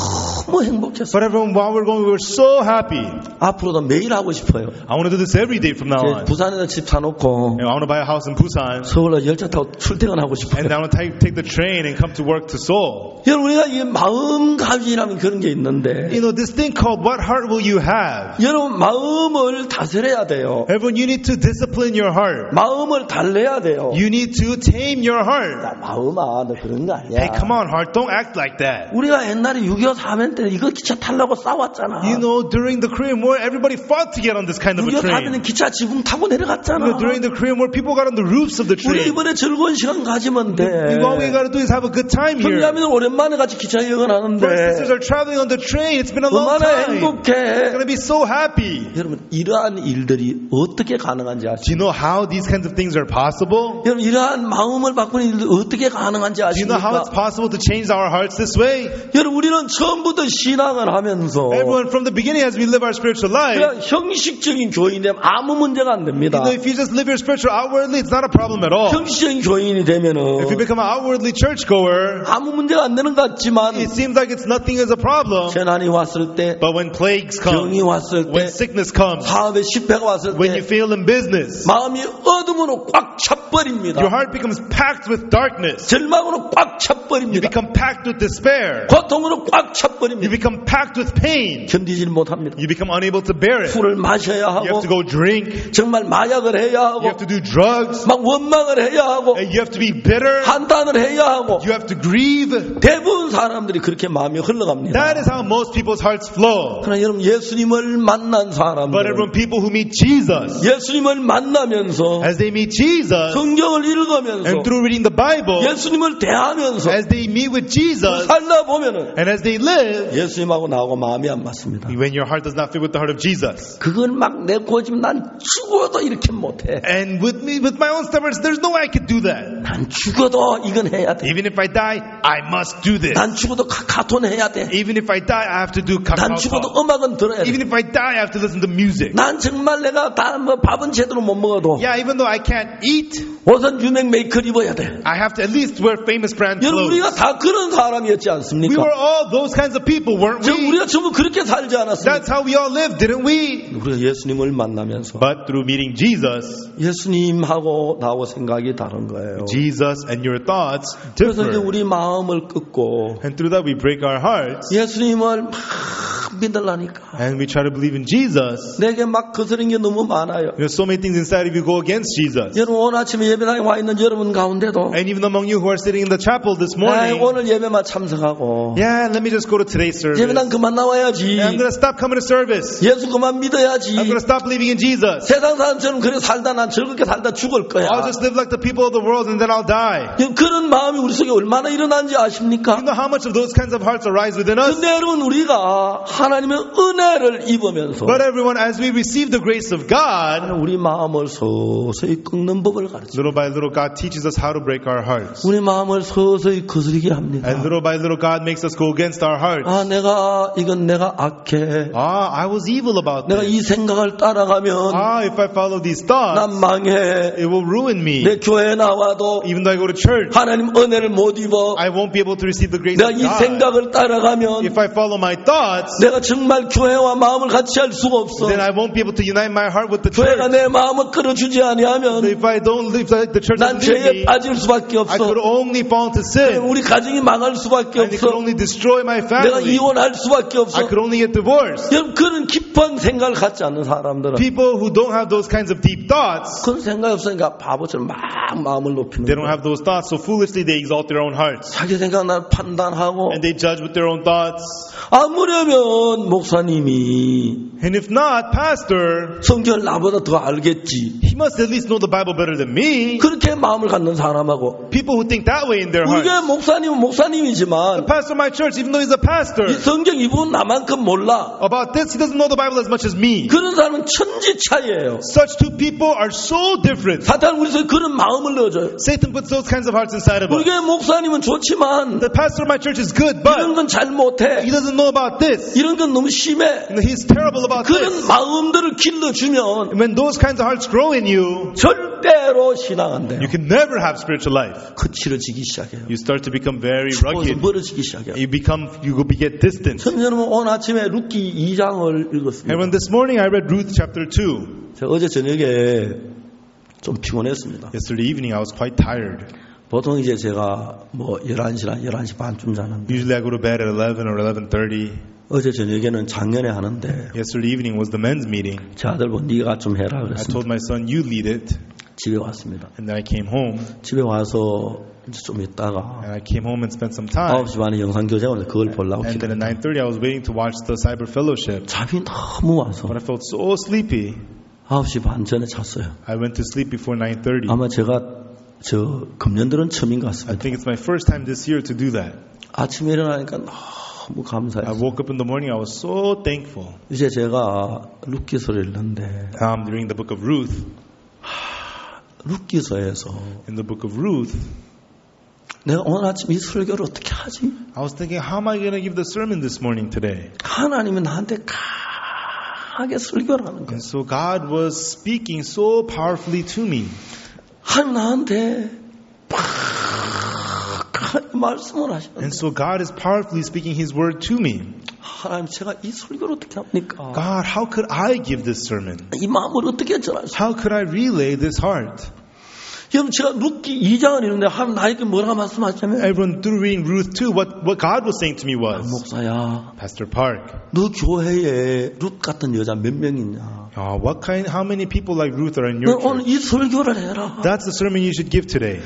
너무 행복했어요. But everyone, while we're going, we were so happy. 앞으로도 매일 하고 싶어요. I want to do this every day from now on. 부산에다 집 사놓고 I want to buy a house in Busan. 서울로 열차 타고 출퇴근하고 싶어요. And I want to take the train and come to work to Seoul. 여러분 우리가 이 마음가짐이라는 그런 게 있는데 This thing called what heart will you have? 여러분 마음을 다스려야 돼요. Everyone, you need to discipline your heart. 마음을 달래야 돼요. You need to tame your heart. 야, 마음아 너 그런 거 아니야. Hey, come on, heart, don't act like that. 우리가 옛날에 6.25 사면 때 이거 기차 타려고 싸웠잖아. During the Korean War, everybody fought to get on this kind of a 6.25 train. 사면은 기차 지붕 타고 내려갔잖아. During the Korean War, people got on the roofs of the 우리 train. 이번에 즐거운 시간 가지면 돼. All we got to do is have a good time here. 형제자매들 오랜만에 같이 기차 여행을 하는데 Brothers and sisters are traveling on the train. It's been a long 얼마나 time. 행복해. They're going to be so happy. 여러분 이러한 일들이 어떻게 가능한지 Do 아십니까? you know how these kinds of things are possible? 여러분 이러한 마음을 바꾸는 일들이 어떻게 가능한지 Do you know how 아십니까? it's possible to change our hearts this way? 여러분 우리는 처음부터 신앙을 하면서 Everyone, from the beginning as we live our spiritual life, 그냥 형식적인 교인이면 아무 문제가 안 됩니다. if you just live your spiritual outwardly, it's not a problem at all. 형식적인 교인이 되면은 If you become an outwardly churchgoer, 아무 문제가 안 되는 것 같지만 it seems like it's nothing as a problem. 재난이 왔을 때, But when plagues come, 병이 왔을 때, when sickness comes, 사업에 실패가 왔을 when you 때 fail in business, 마음이 어둠으로 꽉 차버립니다. your heart becomes packed with darkness. 절망으로 꽉 You 차버립니다. become packed with despair. 고통으로 꽉 You 차버립니다. become packed with pain. 견디질 못합니다. You become unable to bear it. 술을 마셔야 You 하고 have to go drink. 정말 마약을 해야 You 하고 have to do drugs. 막 원망을 해야 하고 And you have to be bitter. 한탄을 해야 하고 You have to grieve. 대부분 사람들이 그렇게 마음이 흘러갑니다. That is how most people's hearts flow. 그러나 여러분 예수님을 만난 But 사람들 everyone, people who meet Jesus, 예수님을 만나면서 as they meet Jesus, 성경을 읽으면서 and through reading the Bible, 예수님을 대하면서 as they meet with Jesus, 살다 보면은 and as they live, 예수님하고 나하고 마음이 안 맞습니다. when your heart does not fit with the heart of Jesus. 그건 막 내 고집 난 죽어도 이렇게 못해. And with me, with my own stubbornness, there's no way I could do that. 난 죽어도 이건 해야 돼. Even if I die, I must do this. 난 죽어도 카톤 해야 돼. Even if I die, I have to do 난 죽어도 kakao. 음악은 들어야 돼. Even if I die, I have to listen to music. 난 정말 내가 뭐 밥은 제대로 못 먹어도 Yeah, even though I can't eat, 옷은 유명 메이커를 입어야 돼. I have to at least wear famous brand 여러분 clothes. 우리가 다 그런 사람이었지 We 않습니까? were all those kinds of people, weren't we? 우리가 전부 그렇게 살지 않았습니까? That's how we all lived, didn't we? 우리가 예수님을 만나면서 But through meeting Jesus, 예수님하고 나하고 생각이 다른 거예요. Jesus and your thoughts 그래서 이제 differ. 우리 마음을 끄고 And through that we break our hearts 예수님을 막 믿으려니까 and we try to believe in Jesus. 내게 막 거스른 게 너무 많아요. There's so many things inside of you go against Jesus. 여러분 오늘 아침에 예배당에 와 있는 여러분 가운데도 And even among you who are sitting in the chapel this morning, 오늘 예배만 참석하고 yeah, let me just go to today's service. 예배당 그만 나와야지. And I'm going to stop coming to service. 예수 그만 믿어야지. I'm going to stop believing in Jesus. 세상 사람처럼 그래 살다 난 즐겁게 살다 죽을 거야. I'll just live like the people of the world and then I'll die. 그런 마음이 우리 속에 얼마나 일어난지 아십니까? You know how much of those kinds of hearts arise within us? 근데 여러분 우리가 하나님의 은혜를 입으면서 But everyone, as we receive the grace of God, 우리 마음을 서서히 꺾는 법을 가르쳐. little by little, God teaches us how to break our hearts. 우리 마음을 서서히 거스르게 합니다. And little by little, God makes us go against our hearts. 이건 내가 악해. I was evil about 내가 this. 이 생각을 따라가면 If I follow these thoughts, 난 망해. it will ruin me. 내 교회에 나와도 Even though I go to church, 하나님 은혜를 못 입어. I won't be able to receive the grace 내가 of 이 God. 생각을 따라가면 If I follow my thoughts, 내가 내가 정말 교회와 마음을 같이 할 수가 없어. then I won't be able to unite my heart with the 교회가 church. 내 마음을 끌어주지 아니하면 If I don't live like the church 난 doesn't lead 죄에 me, 빠질 수밖에 I 없어. could only fall into sin. 우리 가정이 망할 수밖에 And it could 없어. only destroy my 내가 family. 이혼할 수밖에 없어. I could only get divorced. 여러분 그런 깊은 생각을 갖지 않는 사람들은 People who don't have those kinds of deep thoughts, 그런 생각이 없으니까 바보처럼 막 마음을 높이는 they don't 거야. have those thoughts, so foolishly they exalt their own hearts. 자기 생각을 판단하고 And they judge with their own thoughts. 아무려면 목사님이 And if not, pastor, 성경을 나보다 더 알겠지. he must at least know the Bible better than me. 그렇게 마음을 갖는 사람하고 People who think that way in their 우리가 hearts. 목사님은 The 목사님이지만 pastor of my church, even though he's a pastor, 이 성경 이 부분 나만큼 몰라. about this, he doesn't know the Bible as much as me. 그런 사람은 천지 차이예요. Such two people are so different. 사탄 우리에서 그런 마음을 넣어줘요. Satan puts those kinds of hearts inside of us. 우리가 목사님은 좋지만 The pastor of my church is good, 이런 but 건 잘 못해. he doesn't know about this. 이런 건 너무 심해. And he's terrible about 그런 this. 마음들을 길러주면 And when those kinds of hearts grow in you, 절대로 신앙 안 돼요. you can never have spiritual life. 거칠어지기 시작해요. You start to become very 축복에서 rugged. 멀어지기 시작해요. You get distant. 성경은 오늘 아침에 룻기 2장을 읽었습니다. And when this morning I read Ruth chapter 2, 제가 어제 저녁에 좀 피곤했습니다. yesterday evening I was quite tired. 보통 이제 제가 뭐 11시나 11시 반쯤 자는데 Usually I go to bed at 11 or 11:30. 어제 저녁에는 작년에 하는데 Yesterday evening was the men's meeting. 제 아들 보고 네가 좀 해라 I 그랬습니다. told my son, you lead it. 집에 왔습니다. And then I came home. 집에 와서 이제 좀 있다가 And I came home and spent some time. 9시 반에 영상교제가 오는데 그걸 보려고 And then at 기다렸다. 9:30 I was waiting to watch the cyber fellowship. 잠이 너무 와서 But I felt so sleepy. 9시 반 전에 잤어요. I went to sleep before 9:30. 아마 제가 저 금년들은 처음인 것 I 같습니다. think it's my first time this year to do that. 아침에 일어나니까 너무 I 감사해요. woke up in the morning, I was so thankful. 이제 제가 룻기서를 읽는데 During the book of Ruth, 룻기서에서 in the book of Ruth, 내가 오늘 아침 이 설교를 어떻게 하지? I was thinking, how am I going to give the sermon this morning today? 하나님이 나한테 강하게 설교를 하는 거예요. And so God was speaking so powerfully to me. 하나님 나한테 말씀을 하시는 And so God is powerfully speaking His word to me. 하나님 제가 이 설교를 어떻게 합니까? God, how could I give this sermon? 이 마음을 어떻게 전할 수? How could I relay this heart? 여러분 제가 룻기 2장을 읽는데 하나님 나에게 뭐라고 말씀하시냐면 Everyone through reading Ruth 2, what God was saying to me was, 목사야 Pastor Park, 너 교회에 룻 같은 여자 몇 명 있냐? how many people like Ruth are in 너 your 오늘 church? 이 설교를 해라. That's the sermon you should give today.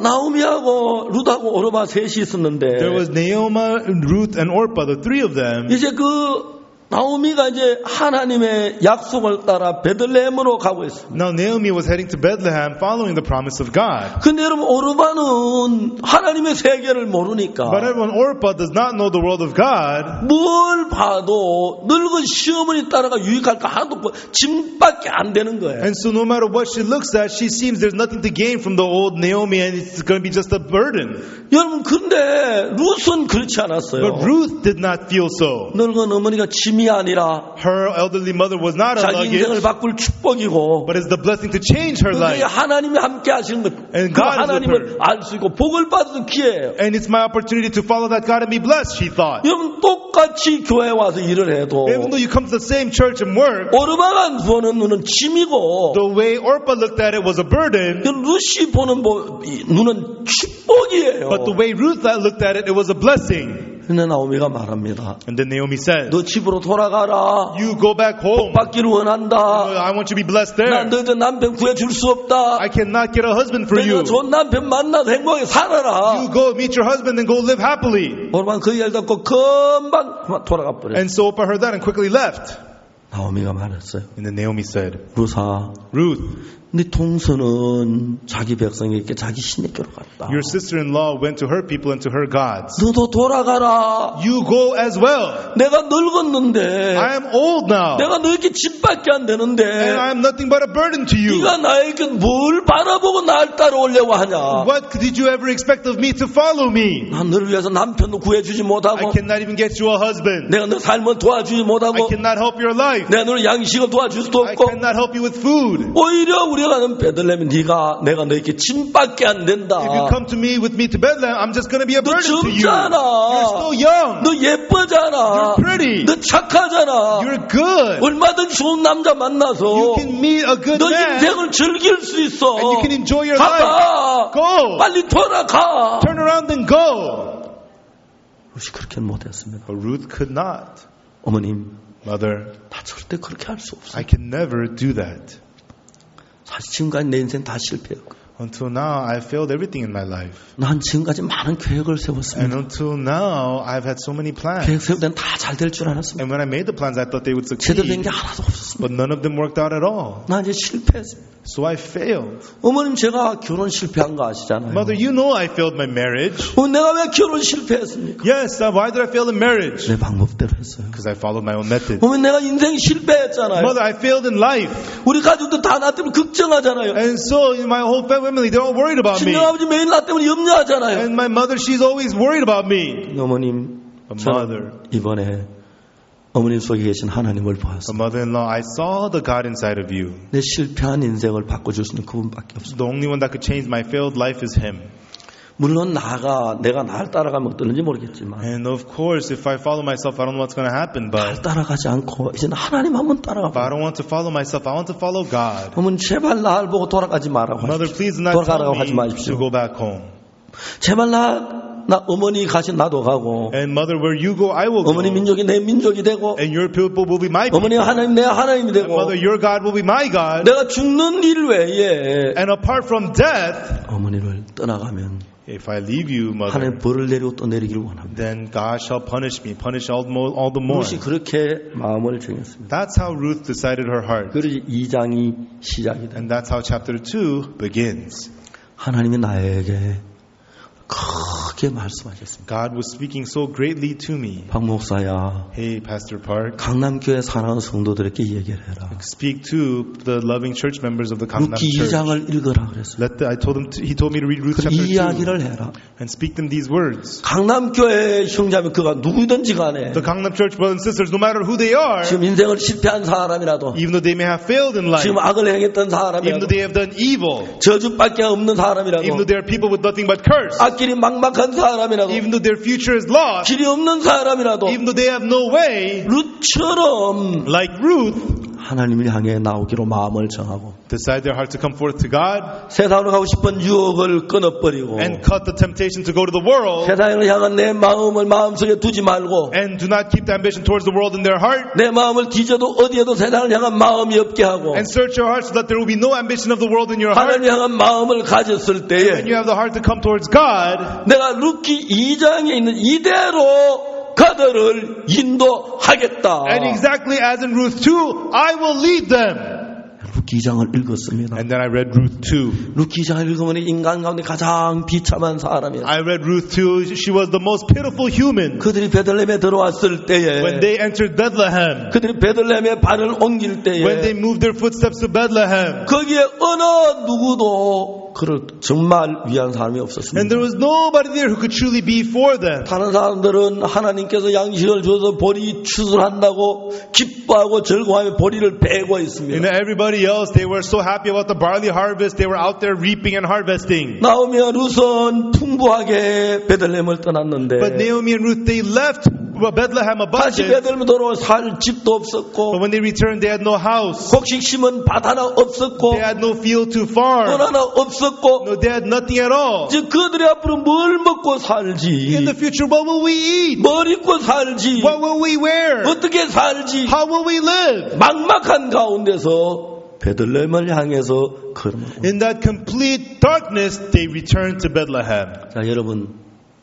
나오미하고 룻하고 오르바 셋이 있었는데 There was Naomi, Ruth, and Orpah, the three of them. 이제 그 나오미가 이제 하나님의 약속을 따라 베들레헴으로 가고 있습니다. Now Naomi was heading to Bethlehem following the promise of God. 근데 여러분 오르바는 하나님의 세계를 모르니까 But everyone, Orpah does not know the world of God. 뭘 봐도 늙은 시어머니 따라가 유익할까 하나도 없고 짐밖에 안 되는 거예요. And so no matter what she looks at, she seems there's nothing to gain from the old Naomi and it's going to be just a burden. 여러분 근데 룻은 그렇지 않았어요. But Ruth did not feel so. 늙은 어머니가 짐이 아니라 Her elderly mother was not a 자기 인생을 luggage, 바꿀 축복이고 but it's the blessing to change her 그게 life. 하나님이 함께 하시는 것. And 그 God is with 하나님을 알 수 있고 복을 받는 기회예요. And it's my opportunity to follow that God and be blessed, she thought. 여러분 똑같이 교회에 와서 일을 해도 Even though you come to the same church and work, 오르바가 보는 눈은 짐이고 the way Orpah looked at it was a burden, 룻이 보는 눈은 축복이에요. but the way Ruth looked at it, it was a blessing. 근데 나오미가 말합니다. And then Naomi said, 너 집으로 돌아가라. you go back home. 받기를 원한다. I want you to be blessed there. 난 너희들 남편 구해줄 수 없다. I cannot get a husband for you. 너희가 좋은 남편 만나서 행복하게 살아라. You go meet your husband and go live happily. 오르바는 그 얘기를 듣고 금방 돌아가 버려요. And so Orpah heard that and quickly left. 나오미가 말했어요. And then Naomi said, 루사, Ruth, 네 동서는 자기 백성에게 자기 신에게로 갔다. your sister-in-law went to her people and to her gods. 너도 돌아가라. You go as well. 내가 늙었는데 I am old now. 내가 너에게 집밖에 안 되는데 And I am nothing but a burden to you. 네가 나에게 뭘 바라보고 날 따라오려고 하냐. What did you ever expect of me to follow me? 난 너를 위해서 남편도 구해주지 I 못하고 cannot even get you a husband. 내가 너 삶을 도와주지 I 못하고 cannot help your life. 내가 너를 양식을 도와줄 수도 I 없고 cannot help you with food. 오히려 우리가 가는 베들레헴 내가 너에게 짐밖에 안 된다. If you come to me with me to Bethlehem, I'm just going to be a 너 burden to you. 젊잖아. You're so young. 너 예쁘잖아. You're pretty. 너 착하잖아. You're good. 얼마든지 좋은 남자 만나서 You can meet a good 너 man. 인생을 즐길 수 있어. And you can enjoy your 가봐. life. Go. 빨리 돌아가. Turn around and go. 룻이 그렇게는 못했습니다. But Ruth could not. 어머님, Mother, 나 절대 그렇게 할 수 없어. I can never do that. 사실 지금까지 내 인생 다 실패했고, Until now, I failed everything in my life. 난 지금까지 많은 계획을 And 세웠습니다. until now, I've had so many plans. 계획 세울 땐 다 잘 될 줄 알았습니다. And when I made the plans, I thought they would 제대로 된 succeed. 게 하나도 없었습니다. But none of them worked out at all. 나 이제 실패했습니다. So I failed. 어머님, 제가 결혼 실패한 거 아시잖아요. Mother, you know I failed my marriage. 내가 왜 결혼 실패했습니까? Yes, why did I fail in marriage? 내 방법대로 했어요. Because I followed my own method. 어머니, 내가 인생 실패했잖아요. Mother, I failed in life. 우리 가족도 다 나 때문에 걱정하잖아요. And so my whole family, they're all worried about me. 친정아버지 매일 나 때문에 염려하잖아요. And my mother, she's always worried about me. 어머님, But mother, 이번에 어머님 속에 계신 하나님을 but 보았어요. mother-in-law, I saw the God inside of you. 내 실패한 인생을 바꿔줄 수 있는 그분밖에 없어요. The only one that could change my failed life is Him. 물론 내가 날 따라가면 어떨는지 모르겠지만 And of course, if I follow myself, I don't know what's going to happen. 날 But 따라가지 않고 이제는 하나님 한번 따라가 I 봐. don't want to follow myself. I want to follow God. 어머니, 제발 날 보고 돌아가지 말라고 Mother, 하십시오. please do not tell 돌아가라고 하지 me 마십시오. to go back home. 제발 나 어머니 가신 나도 가고, And mother, where you go, I will go. 어머니 민족이 내 민족이 되고, And your people will be my people. 어머니 하나님 내 하나님이 And 되고, mother, your God will be my God. 내가 죽는 일 외에 And apart from death, 어머니를 떠나가면 if I leave you, mother, 하나님 벌을 내리고 또 내리기를 원합니다. then God shall punish me, punish all the more. 룻이 그렇게 마음을 정했습니다. That's how Ruth decided her heart. 그래서 2장이 시작이 됩니다. And that's how chapter 2 begins. 하나님이 나에게 크게 말씀하셨습니다. God was speaking so greatly to me. 박 목사야, Hey, Pastor Park, 강남교회 사랑하는 성도들에게 얘기를 해라. speak to the loving church members of the Gangnam 룻기 Church. 2장을 읽으라 그랬어요. He told me to read Ruth 그 chapter 2 이야기를 해라. and speak them these words. 강남교회 형제면 그가 누구든지 간에 The Gangnam Church brothers and sisters, no matter who they are, 지금 인생을 실패한 사람이라도, even though they may have failed in life, 지금 악을 행했던 even 사람이라도, though they have done evil, 저주밖에 없는 사람이라도, even though they are people with nothing but curse, 앞길이 막막한 사람이라도, even though their future is lost, 길이 없는 사람이라도, even though they have no way, 룻처럼 like Ruth, 하나님을 향해 나오기로 마음을 정하고 decide their heart to come forth to God 세상으로 가고 싶은 유혹을 끊어버리고 and cut the temptation to go to the world 세상을 향한 내 마음을 마음속에 두지 말고 and do not keep the ambition towards the world in their heart 내 마음을 뒤져도 어디에도 세상을 향한 마음이 없게 하고 and search your heart so that there will be no ambition of the world in your heart. 하나님을 향한 마음을 가졌을 When 때에 you have the heart to come towards God, 내가 룻기 2장에 있는 이대로 그들을 인도하겠다. and exactly as in Ruth 2, I will lead them. 룻기 2장을 읽었습니다. And then I read Ruth 2. 룻기 2장을 읽으면 인간 가운데 가장 비참한 사람이야. I read Ruth 2. She was the most pitiful human. 그들이 베들레헴에 들어왔을 때에 When they entered Bethlehem, 그들이 베들레헴에 발을 옮길 when they 때에 moved their footsteps to Bethlehem, 거기에 어느 누구도 그를 정말 위한 사람이 and 없었습니다. there was nobody there who could truly be for them. 다른 사람들은 하나님께서 양식을 줘서 보리 추수한다고 기뻐하고 즐거워하며 보리를 베고 있습니다. And everybody else, they were so happy about the barley harvest. They were out there reaping and harvesting. 나오미와 룻은 풍부하게 베들레헴을 떠났는데 But Naomi and Ruth, they left Bethlehem 다시 abundant. 베들레헴 돌아와 살 집도 But 없었고 when they returned, they had no house. 곡식 심은 밭 하나 없었고 They had no field to 돈 farm. 하나 없었고 No, they had nothing at all. 이제 그들이 앞으로 뭘 먹고 살지, In the future, what will we eat? 뭘 입고 살지, What will we wear? 어떻게 살지, How will we live? 막막한 가운데서 베들레헴을 향해서 걸음을 옵니다. In that complete darkness, they returned to Bethlehem. 자, 여러분,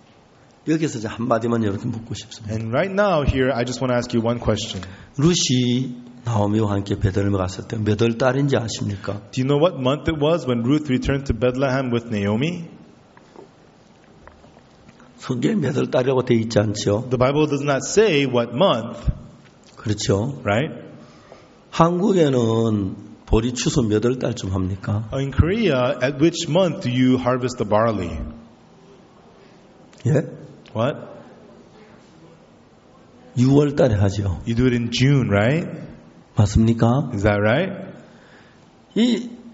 여기서 이제 한마디만 여러분께 묻고 싶습니다. And right now here, I just want to ask you one question. 룻이 나오미와 함께 베들레헴에 갔을 때 몇 월 달인지 아십니까? Do you know what month it was when Ruth returned to Bethlehem with Naomi? 성경에 몇 월 달이라고 되어 있지 않죠? The Bible does not say what month, 그렇죠? right? 한국에는 보리 추수 몇 월 달쯤 합니까? In Korea, at which month do you harvest the barley? 예? What? 6월 달에 하죠. You do it in June, right? 맞습니까? Is that right? 이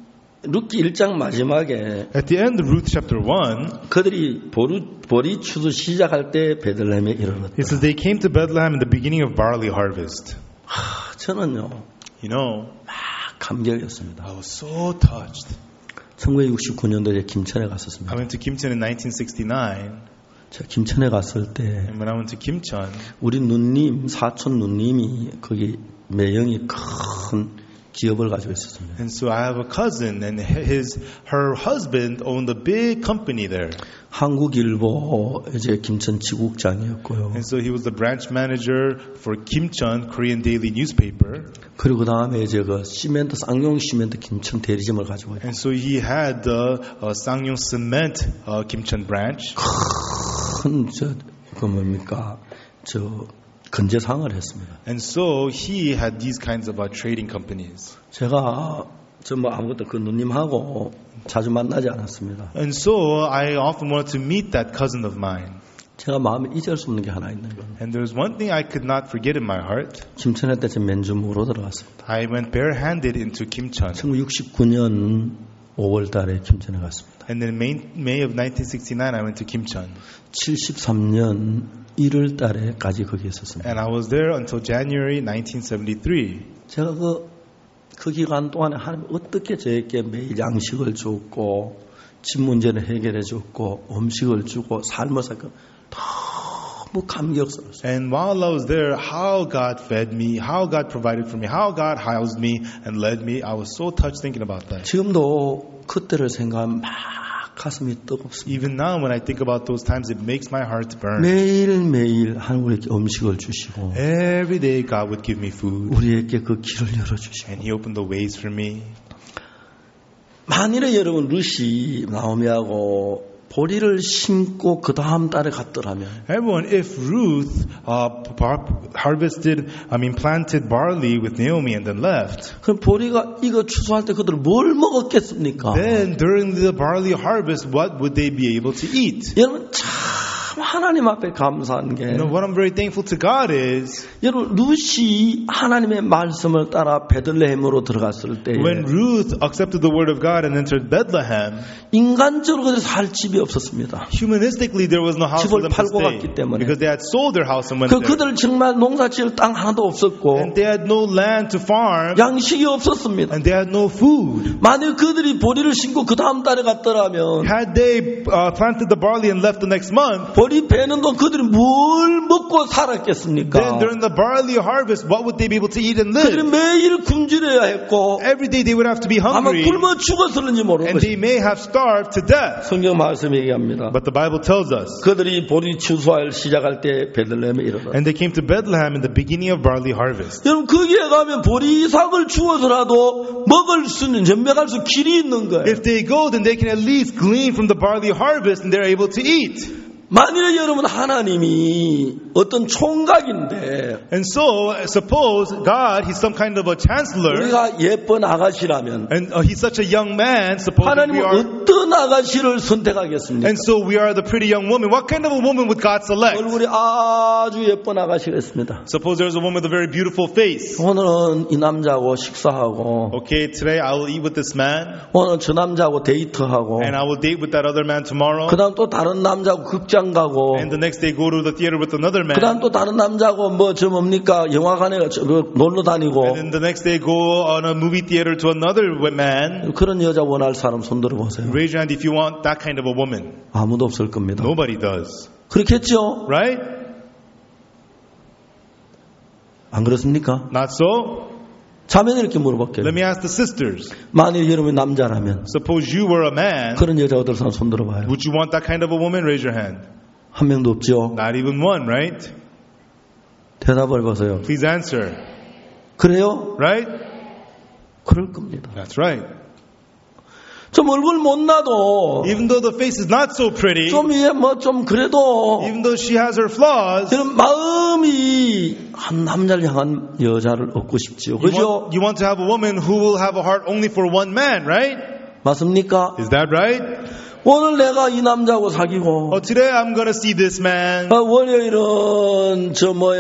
룻기 1장 마지막에 At the end of Ruth chapter 1, 그들이 보리 추수 시작할 때 베들레헴에 이르렀다. it says they came to Bethlehem in the beginning of barley harvest. 저는요 You know, 감격이었습니다. I was so touched. 1969년도에 김천에 갔었습니다. I went to Kimcheon in 1969, 제가 김천에 갔을 때 and when I went to Kimcheon, 우리 누님 사촌 누님이 거기 매형이 큰 기업을 가지고 있었습니다. and so I have a cousin, and her husband owned a big company there, 한국일보 이제 김천 지국장이었고요. and so he was the branch manager for Kimcheon Korean daily newspaper, 그리고 그다음에 이제 그 시멘트 쌍용 시멘트 김천 대리점을 가지고 있고 and so he had the Sangyong Cement Kimcheon branch. 큰 그 뭡니까 저 건재상을 했습니다. And so he had these kinds of trading companies. 제가 뭐 아무것도 그 누님하고 자주 만나지 않았습니다. And so I often wanted to meet that cousin of mine. 제가 마음에 잊을 수 없는 게 하나 있는 건 And there's one thing I could not forget in my heart. 김천에 때 제 맨주무로 들어갔습니다. I went barehanded into Kimcheon. 1969년 5월 달에 김천에 갔습니다. And then May of 1969, I went to Kimcheon. 73년 1월 달에까지 거기 있었습니다. And I was there until January 1973. 제가 그 기간 동안에 하나님 어떻게 저에게 매일 양식을 줬고 집 문제를 해결해 줬고 음식을 주고 삶을 살고 너무 감격스러웠어요. And while I was there, how God fed me, how God provided for me, how God housed me and led me, I was so touched thinking about that. 지금도 그때를 생각하면 막 가슴이 뜨겁습니다. Even now, when I think about those times, it makes my heart burn. 매일매일 하나님께 음식을 주시고 Every day, God would give me food, 우리에게 그 길을 열어주시고 and He opened the ways for me. 만일에 여러분 루시 나오미하고 보리를 심고 그 다음 달에 갔더라면 Everyone, if Ruth planted barley with Naomi and then left, 그럼 보리가 이거 추수할 때 그들 뭘 먹었겠습니까? then during the barley harvest, what would they be able to eat? 여러분 참 하나님 앞에 감사한 게 You know, what I'm very thankful to God is 여러분 룻이 하나님의 말씀을 따라 베들레헴으로 들어갔을 때 when Ruth accepted the word of God and entered Bethlehem, 인간적으로 그들 살 집이 없었습니다. humanistically there was no house for 집을 them to 팔고 stay 갔기 때문에 because they had sold their house and went there. 그들 정말 농사지을 땅 하나도 없었고 And they had no land to farm 양식이 없었습니다. and they had no food. 만일 그들이 보리를 심고 그 다음 달에 갔더라면 Had they planted the barley and left the next month, 보리 배는 동 그들이 뭘 먹고 살았겠습니까? then during the barley harvest, what would they be able to eat and 그들이 live? 매일 굶주려야 했고 Every day they would have to be 아마 hungry 굶어 죽었을는지 모르는 and they 것입니다. may have starved to death. 성경 말씀이 얘기합니다. But the Bible tells us, 그들이 보리 추수할 시작할 때 베들레헴에 이르렀다. and they came to Bethlehem in the beginning of barley harvest. 여러분 거기에 가면 보리삭을 주워서라도 먹을 수 있는 전배할 수 길이 있는 거예요. If they go, then they can at least glean from the barley harvest and they're able to eat. 만일에 여러분 하나님이 어떤 총각인데 And so, suppose God, He's some kind of a chancellor, 우리가 예쁜 아가씨라면 and He's such a young man, suppose that we 하나님은 are, 어떤 아가씨를 선택하겠습니까? and so we are the pretty young woman. What kind of a woman would God select? 얼굴이 아주 예쁜 아가씨가 있습니다. Suppose there's a woman with a very beautiful face. 오늘은 이 남자하고 식사하고 Okay, today I will eat with this man, 오늘 저 남자하고 데이트하고 and I will date with that other man tomorrow, 그 다음 또 다른 남자하고 극장 가고 and the next day go to the theater with another 그 다음 man, 또 다른 남자하고 뭐 저 뭡니까 영화관에 놀러 다니고 and then the next day go on a movie theater to another man. 그런 여자 원할 사람 손 들어보세요. Raise your hand if you want that kind of a woman. 아무도 없을 겁니다. Nobody does. 그렇겠죠? Right? 안 그렇습니까? Not so? 자매는 이렇게 물어볼게요. Let me ask the sisters. 만일 여러분이 남자라면 Suppose you were a man. 그런 여자 어떨 사람 손 들어봐요. Would you want that kind of a woman? Raise your hand. 한 명도 없죠? Not even one, right? 대답을 보세요. Please answer. 그래요? Right? 그럴 겁니다. That's right. 좀 얼굴 못나도 Even though the face is not so pretty, 좀 이게 뭐 좀 그래도 even though she has her flaws, 저는 마음이 한 남자를 향한 여자를 얻고 싶지요. 그죠? you want to have a woman who will have a heart only for one man, right? 맞습니까? Is that right? 오늘 내가 이 남자하고 사귀고 Oh, today I'm going to see this man. 월요일은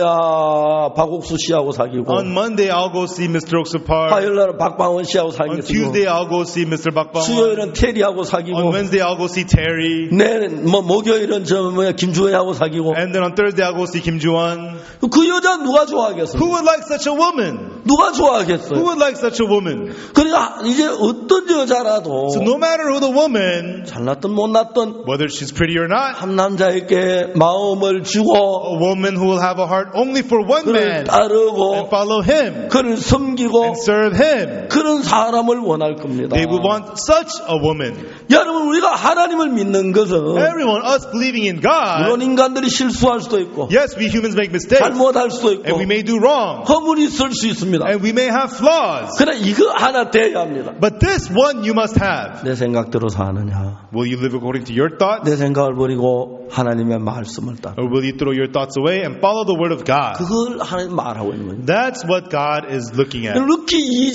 박옥수 씨하고 사귀고 On Monday, I'll go see Mr. Oksapar. 화요일날은 박방원 씨하고 On 사귀고 Tuesday, I'll go see Mr. Bakbawan. 수요일은 테리하고 On 사귀고 Wednesday, I'll go see Terry. 목요일은 김주혜하고 사귀고 And then on Thursday, I'll go see Kim Ju-won. 그 여자 누가 좋아하겠어요? Who would like such a woman? 누가 Who 좋아하겠어요? would like such a woman? 그러니까 이제 어떤 여자라도 So no matter who the woman, 잘났든 못났든 whether she's pretty or not, 한 남자에게 마음을 주고 a woman who will have a heart only for one 그를 man and 따르고 follow him 그를 섬기고 and serve him, 그런 사람을 원할 겁니다. they would want such a woman. 여러분 우리가 하나님을 믿는 것은 Everyone, us believing in God, 물론 인간들이 실수할 수도 있고 yes, we humans make mistakes 잘못할 수도 있고 and we may do wrong 허물이 있을 수 있습니다. and we may have flaws. 그러나 이거 하나 돼야 합니다. But this one you must have. 내 생각대로 사느냐 Will you live according to your thoughts, 내 생각을 버리고 하나님의 말씀을 따라 or will you throw your thoughts away and follow the word of God? 그걸 하나님 말하고 있는 거예요. That's what God is looking at. 루키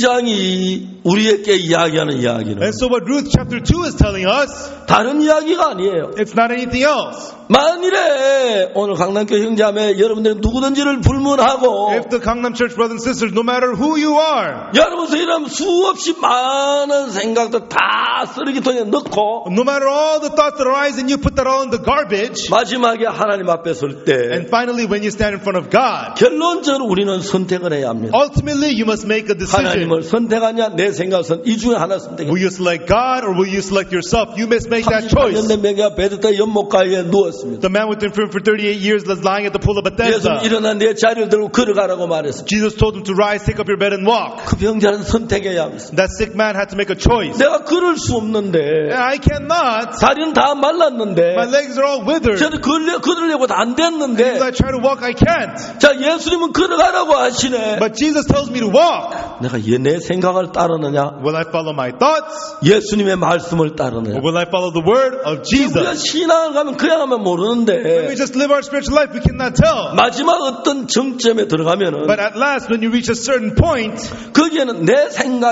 2장이 우리에게 이야기하는 이야기는 And so what Ruth chapter 2 is telling us, 다른 이야기가 아니에요. it's not anything else. 만일에 오늘 강남교 형제자매 여러분들이 누구든지를 불문하고 If the Gangnam Church brothers and sisters, no matter who you are, 여러분들 이런 수없이 많은 생각들 다 쓰레기통에 넣고 no matter all the thoughts that arise and you put that all in the garbage, 마지막에 하나님 앞에 설 때 and finally when you stand in front of God, 결론적으로 우리는 선택을 해야 합니다. ultimately you must make a decision. 하나님을 선택하냐 내 생각은 이 중에 하나 선택해. Will you select God or will you select yourself? You must make that choice. 38년 된 명예가 베드다 연못가에 누웠습니다. The man within prison for 38 years was lying at the pool of 예수 Bethesda. 일어나 내 자리를 들고 걸어가라고 말했습니다. Jesus told him to rise, take up your bed and walk. 그 병자는 선택해야 합니다. That sick man had to make a choice. 내가 걸을 수 없는데 I cannot. 다리는 다 말랐는데 My legs are all withered. 저는 걸으려고 다 안 If 됐는데 I try to walk, I can't. 자 예수님은 걸어가라고 하시네. But Jesus tells me to walk. 내가 내 생각을 따르느냐 Will I follow my thoughts? 예수님의 말씀을 따르느냐. Or will I follow the word of 우리가 Jesus? 신앙을 가면 그냥 하면 When 모르는데 we just live our spiritual life, we cannot tell. 마지막 어떤 정점에 들어가면은 But at last, when you reach a certain point, 거기에는 내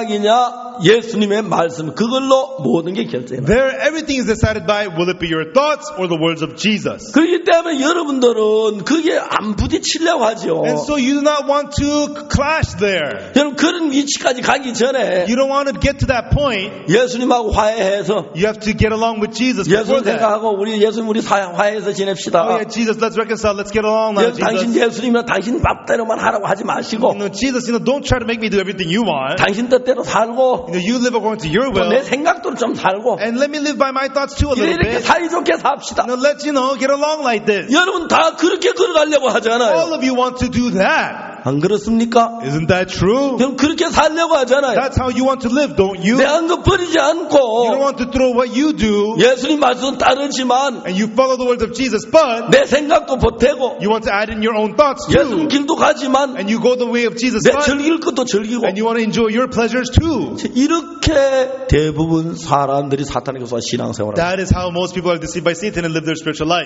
생각이냐 예수님의 말씀 그걸로 모든 게 결정돼요. there everything is decided by will it be your thoughts or the words of Jesus. 그렇기 때문에 여러분들은 그게 안 부딪히려고 하죠. And so you do not want to clash there. 여러분 그런 위치까지 가기 전에 You don't want to get to that point. 예수님하고 화해해서 You have to get along with Jesus 예수님 before that. 생각하고 예수님 우리 화해해서 지냅시다. Oh yeah, Jesus, let's reconcile. Let's get along now, 당신 Jesus. 예수님이나 당신 맘대로만 하라고 하지 마시고 Jesus, don't try to make me do everything you want. 당신 뜻대로 살고 You live according to your 또 내 will. 생각대로 좀 살고 And let me live by my thoughts too a little 이렇게 bit. 사이좋게 삽시다. Let's, get along like this. 여러분 다 그렇게 걸어가려고 하잖아요. All of you want to do that. 안 그렇습니까? Isn't that true? 여러분 그렇게 살려고 하잖아요. That's how you want to live, don't you? 내 한 것 버리지 You don't 않고 want to throw what you do 예수님 말씀 따르지만 and you follow the words of Jesus, but 내 생각도 보태고 you want to add in your own thoughts 예수님 too. 길도 가지만 And you go the way of Jesus, 내 but 즐길 것도 즐기고 and you want to enjoy your pleasures too. 이렇게 대부분 사람들이 사탄에게서 신앙생활을 That is how most people are deceived by Satan and live their spiritual life.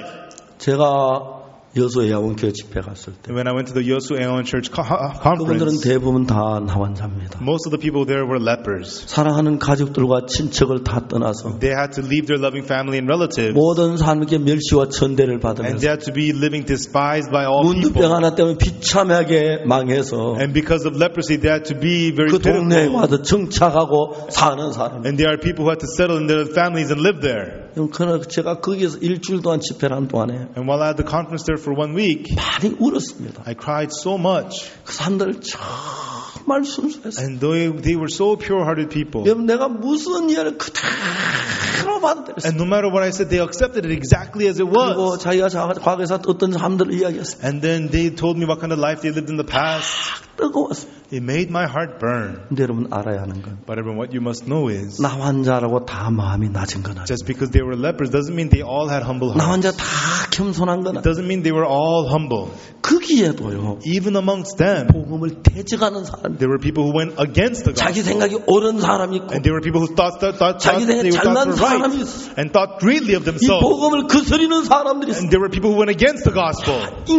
제가 여수 예원교회 집회 갔을 때 When I went to the Yosu Aeon Church 그분들은 conference, 대부분 다 나환자입니다. most of the people there were lepers. 사랑하는 가족들과 친척을 다 떠나서 They had to leave their loving family and relatives, 모든 사람에게 멸시와 천대를 and 받으면서 they had to be living despised by all people. 문두병 하나 때문에 비참하게 망해서 And because of leprosy, they had to be very 그 동네에 pitiful. 와서 정착하고 사는 사람. And there are people who had to settle in their families and live there. 그러나 제가 거기에서 일주일 동안 집회를 한 동안에 And while I had the conference there for 1 week, 많이 울었습니다. I cried so much. 그 사람들 정말 순수했어요. And they were so pure-hearted people. 여러분 내가 무슨 이야기를 그대로 받아들였어요. And no matter what I said, they accepted it exactly as it 그리고 was. 자기가 과거에서 어떤 사람들을 이야기했어요. And then they told me what kind of life they lived in the past. 뜨거웠어요. It made my heart burn. 근데 여러분 알아야 하는 건 But everyone, what you must know is, 나 환자라고 다 마음이 낮은 건 아니에요. just because they were lepers doesn't mean they all had humble 나 환자 hearts. 다 겸손한 건 아니에요. Doesn't mean they were all humble. 거기에도요. Even amongst them, 복음을 대적하는 사람, there were people who went against the 자기 gospel. 생각이 옳은 사람이 있고 And there were people who thought 자기 they 생각이 잘난 were 사람이 right 있어. and thought greatly of 이 themselves. 복음을 거스리는 사람들이 있어. And there were people who went against the gospel.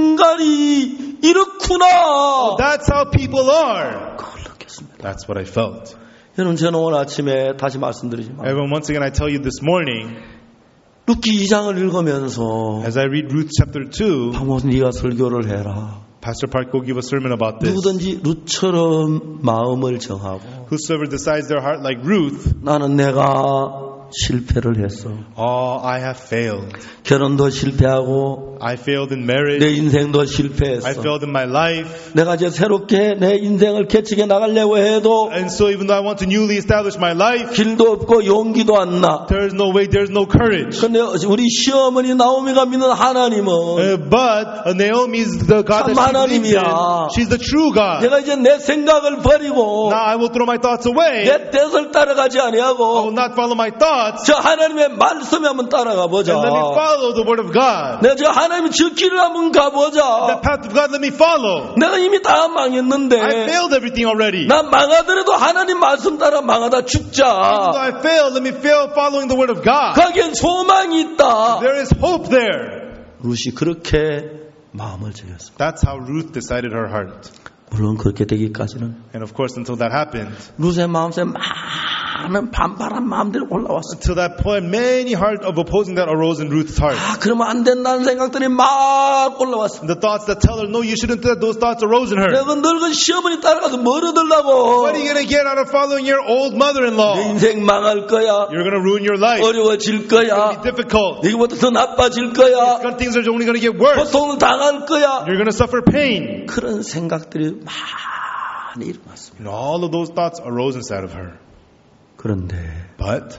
인간이 이렇구나. That's how people are. 그걸 느꼈습니다. That's what I felt. 여러분 저는 오늘 아침에 다시 말씀드리지만 Everyone, once again, I tell you this morning, 룻기 2장을 읽으면서 As I read Ruth chapter 2, 박목사 네가 설교를 해라. Pastor Park will give a sermon about this. 누구든지 룻처럼 마음을 정하고 Whosoever decides their heart like Ruth, 나는 내가 실패를 했어. I have failed. 결혼도 실패하고 I failed in marriage. 내 인생도 실패했어. I failed in my life. 내가 이제 새롭게 내 인생을 개척해 나가려고 해도 And so even though I want to newly establish my life, 길도 없고 용기도 안 나. there is no way, there is no courage. 근데 우리 시어머니 나오미가 믿는 하나님은 But Naomi is the God that she believes in. She's the true God. 내가 이제 내 생각을 버리고 Now I will throw my thoughts away. 내 뜻을 따라가지 I will 아니하고 not follow my thoughts. 저 하나님의 말씀에 한번 따라가 보자. And let me follow the word of God. 내가 저 하나님의 저 길을 한번 The 가보자. path of God, let me follow. 내가 이미 다 망했는데 I failed everything already. 나 망하더라도 하나님 말씀 따라 망하다 Even though 죽자. I failed, let me fail following the word of God. 거기엔 소망이 있다. There is hope there. 룻이 그렇게 마음을 정했습니다. That's how Ruth decided her heart. 물론 그렇게 되기까지는 And of course, until that happened, 룻의 마음속에 많은 반발한 마음들이 올라왔어요. until that point, many heart of opposing that arose in Ruth's heart. 그러면 안 된다는 생각들이 막 올라왔어요. The thoughts that tell her, no, you shouldn't do that, those thoughts arose in her. 내가 늙은 시어머니 따라가서 뭘 얻으려고? What are you going to get out of following your old 내 mother-in-law? 인생 망할 거야. You're going to ruin your life. 어려워질 It's going 거야. to be difficult. 이거보다 더 나빠질 거야. Things are only going to get worse. 고통을 당할 거야. You're going to suffer pain. 그런 생각들이 많이 일어났습니다. And all of those thoughts arose inside of her. 그런데 But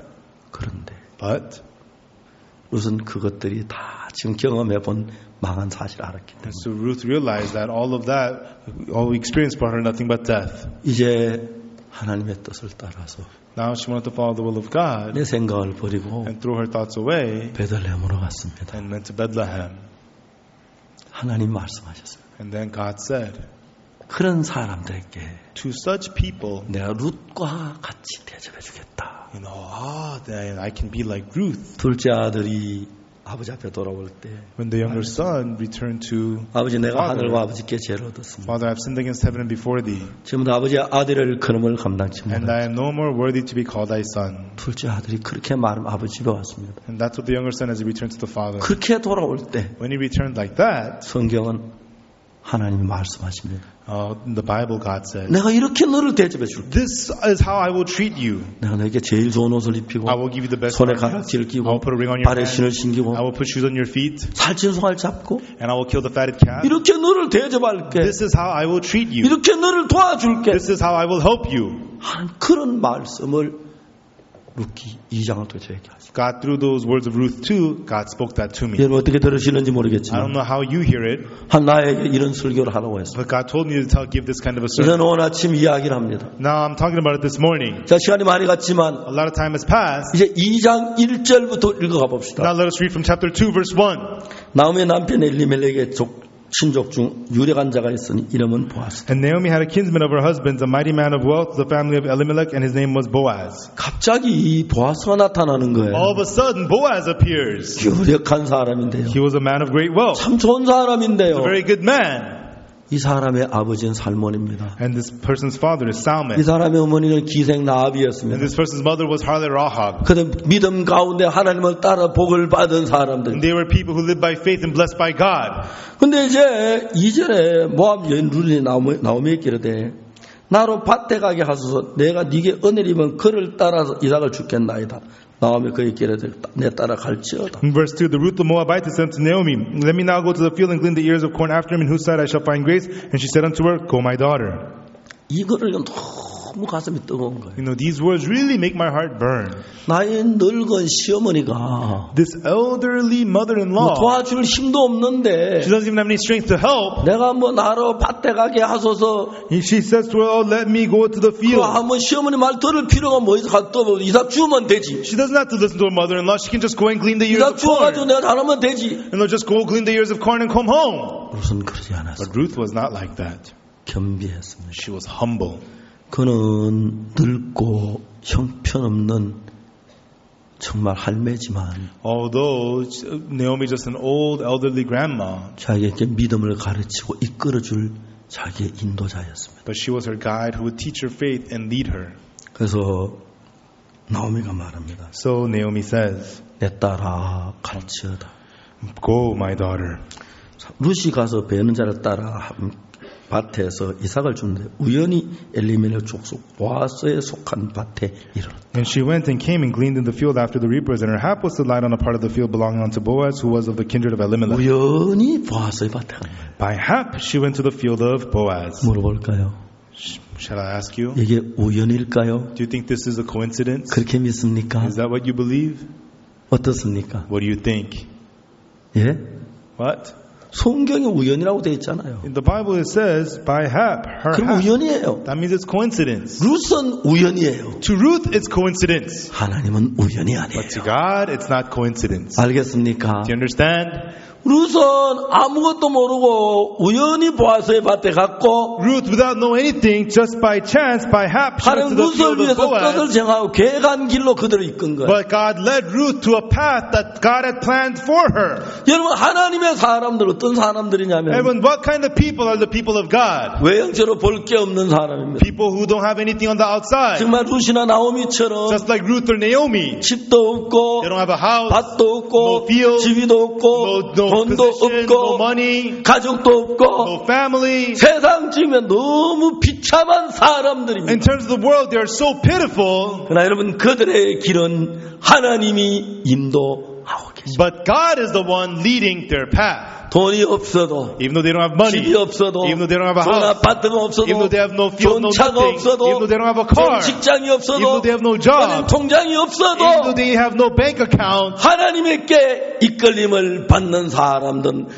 룻은 그것들이 다 지금 경험해본 망한 사실을 알았기 때문에 and so Ruth realized that all of that, all we experienced brought her nothing but death. 이제 하나님의 뜻을 따라서 Now she wanted to follow the will of God 내 생각을 버리고 and throw her thoughts away 베들레헴으로 갔습니다. and went to Bethlehem. 하나님 말씀하셨어요. And then God said, 그런 사람들에게 to such people, 내가 룻과 같이 대접해 주겠다. then I can be like Ruth. 둘째 아들이 아버지 앞에 돌아올 때 When the younger son returned to 아버지 내가 Father, 하늘과 아버지께 죄를 얻었습니다. Father, I've sinned against heaven and before thee, 지금부터 아버지의 아들을 그놈을 감당치 and 못한다. I am no more worthy to be called thy son. 둘째 아들이 그렇게 말하면 아버지 집에 왔습니다. And that's what the younger son, as he returned to the father. 그렇게 돌아올 때 When he returned like that, 성경은 하나님이 말씀하십니다. in the Bible, God said, 내가 이렇게 너를 대접해 줄게. this is how I will treat you. 내가 너에게 제일 좋은 옷을 입히고 I will give you the best 손에 garments. 가락지를 I 끼고 will put a ring on your 발에 신을 hand. 신기고 I will put shoes on your feet. 살찐 송아를 잡고 And I will kill the fatted calf. 이렇게 너를 대접할게. This is how I will treat you. 이렇게 너를 도와줄게. This is how I will help you. 하는 그런 말씀을 룻기 2장을 통해서 얘기하죠. God, through those words of Ruth 2, God spoke that to me. 여러분 어떻게 들으시는지 I don't 모르겠지만 know how you hear it, 나에게 이런 설교를 하라고 했어요. but God told me to give this kind of a 저는 sermon. 오늘 아침 이야기를 합니다. Now I'm talking about it this morning. 자, 시간이 많이 갔지만 A lot of time has passed. 이제 2장 1절부터 읽어가 봅시다. Now let us read from chapter 2, verse 1. 나오미의 남편 엘리멜렉의 친족 중 유력한 자가 있으니 이름은 보아스. And Naomi had a kinsman of her husband's, a mighty man of wealth, the family of Elimelech, and his name was Boaz. 갑자기 이 보아스가 나타나는 거예요. All of a sudden, Boaz appears. 유력한 사람인데요. He was a man of great wealth, 참 좋은 사람인데요. a very good man. 이 사람의 아버지는 살몬입니다. And this person's father is 이 Salmon. 사람의 어머니는 기생 And 나합이었습니다. this person's mother was Harlot Rahab. 그는 믿음 가운데 하나님을 따라 복을 받은 And 사람들. they were people who lived by faith and blessed by God. 근데 이제 2절에 모압 여인 룻이 나오미에게 이르되 나로 밭에 가게 하소서 내가 네게 은혜를 입은 그를 따라서 이삭을 주겠나이다. 나오미 그에게 이르되 내 따라 갈지어다. In verse 2, the Ruth the Moabite said unto Naomi, let me now go to the field and glean the ears of corn after him, in whose sight I shall find grace. And she said unto her, go, my daughter. 이거를 너무 가슴이 뜨거운 거예요. You know, these words really make my heart burn. 나의 늙은 시어머니가 This elderly mother-in-law, 도와줄 힘도 없는데 she doesn't even have any strength to help. 내가 나로 밭에 가게 하소서. She says to her, oh, let me go to the field. 한번 시어머니 말 들을 필요가 뭐 있어? 또 이삭 주면 되지. She doesn't have to listen to her mother-in-law. She can just go and glean the ears 이삭 of corn. 주어가지고 내가 잘하면 되지. And they'll just go glean the ears of corn and come home. 룻은 그러지 않았어. But Ruth was not like that. 겸비했습니다. She was humble. 그는 늙고 형편없는 정말 할매지만 Although Naomi is just an old elderly grandma, 자기에게 믿음을 가르치고 이끌어줄 자기의 인도자였습니다. but she was her guide who would teach her faith and lead her. 그래서 나오미가 말합니다. So Naomi says, 내 딸아 갈지어다. go, my daughter. 룻이 가서 베는 자를 따라 밭에서 이삭을 주는데 우연히 엘리멜렉 족속 보아스에 속한 밭에 이르렀다. And she went and came and gleaned in the field after the reapers, and her hap was to light on a part of the field belonging unto Boaz, who was of the kindred of Elimelech. 우연히 보아스의 밭에 간 거예요. By hap, she went to the field of Boaz. 물어볼까요? Shall I ask you? 이게 우연일까요? Do you think this is a coincidence? 그렇게 믿습니까? Is that what you believe? 어떻습니까? What do you think? 예? What? 성경에 우연이라고 되어 있잖아요. In the Bible it says, by hap, her 그럼 hap. 우연이에요. That means it's coincidence. 룻은 우연이에요. To Ruth, it's coincidence. 하나님은 우연이 아니에요. But to God, it's not coincidence. 알겠습니까? Do you understand? 룻은 아무것도 모르고 우연히 보아스의 밭에 갔고 Ruth, without knowing anything, just by chance, by hap, she went 하나님 to the 룻을 field of 위해서 뜻을 Boaz. 정하고 계획한 길로 그들을 이끈 거예요. But God led Ruth to a path that God had planned for her. 여러분 하나님의 사람들 어떤 사람들이냐면 Everyone, what kind of people are the people of God? 외형적으로 볼 게 없는 사람입니다. People who don't have anything on the outside. 정말 룻이나 나오미처럼 Just like Ruth or Naomi. 집도 없고 They don't have a house, 밭도 없고 no field, 지위도 없고 no 돈도 position, 없고 no money, 가족도 없고 no family. 세상 지으면 너무 비참한 사람들입니다. In terms of the world, they are so pitiful. 그러나 여러분 그들의 길은 하나님이 인도하고 계십니다. But God is the one leading their path. 돈이 없어도 Even though they don't have money, 집이 없어도 even though they don't have a 좋은 house, 아파트가 없어도 even though they have no field, no 좋은 차가 nothing, 없어도 even though they don't have a 좋은 car, 직장이 even 없어도 though they have no job, 통장이 even though 없어도 they have no bank account, 하나님께 이끌림을 받는 사람들은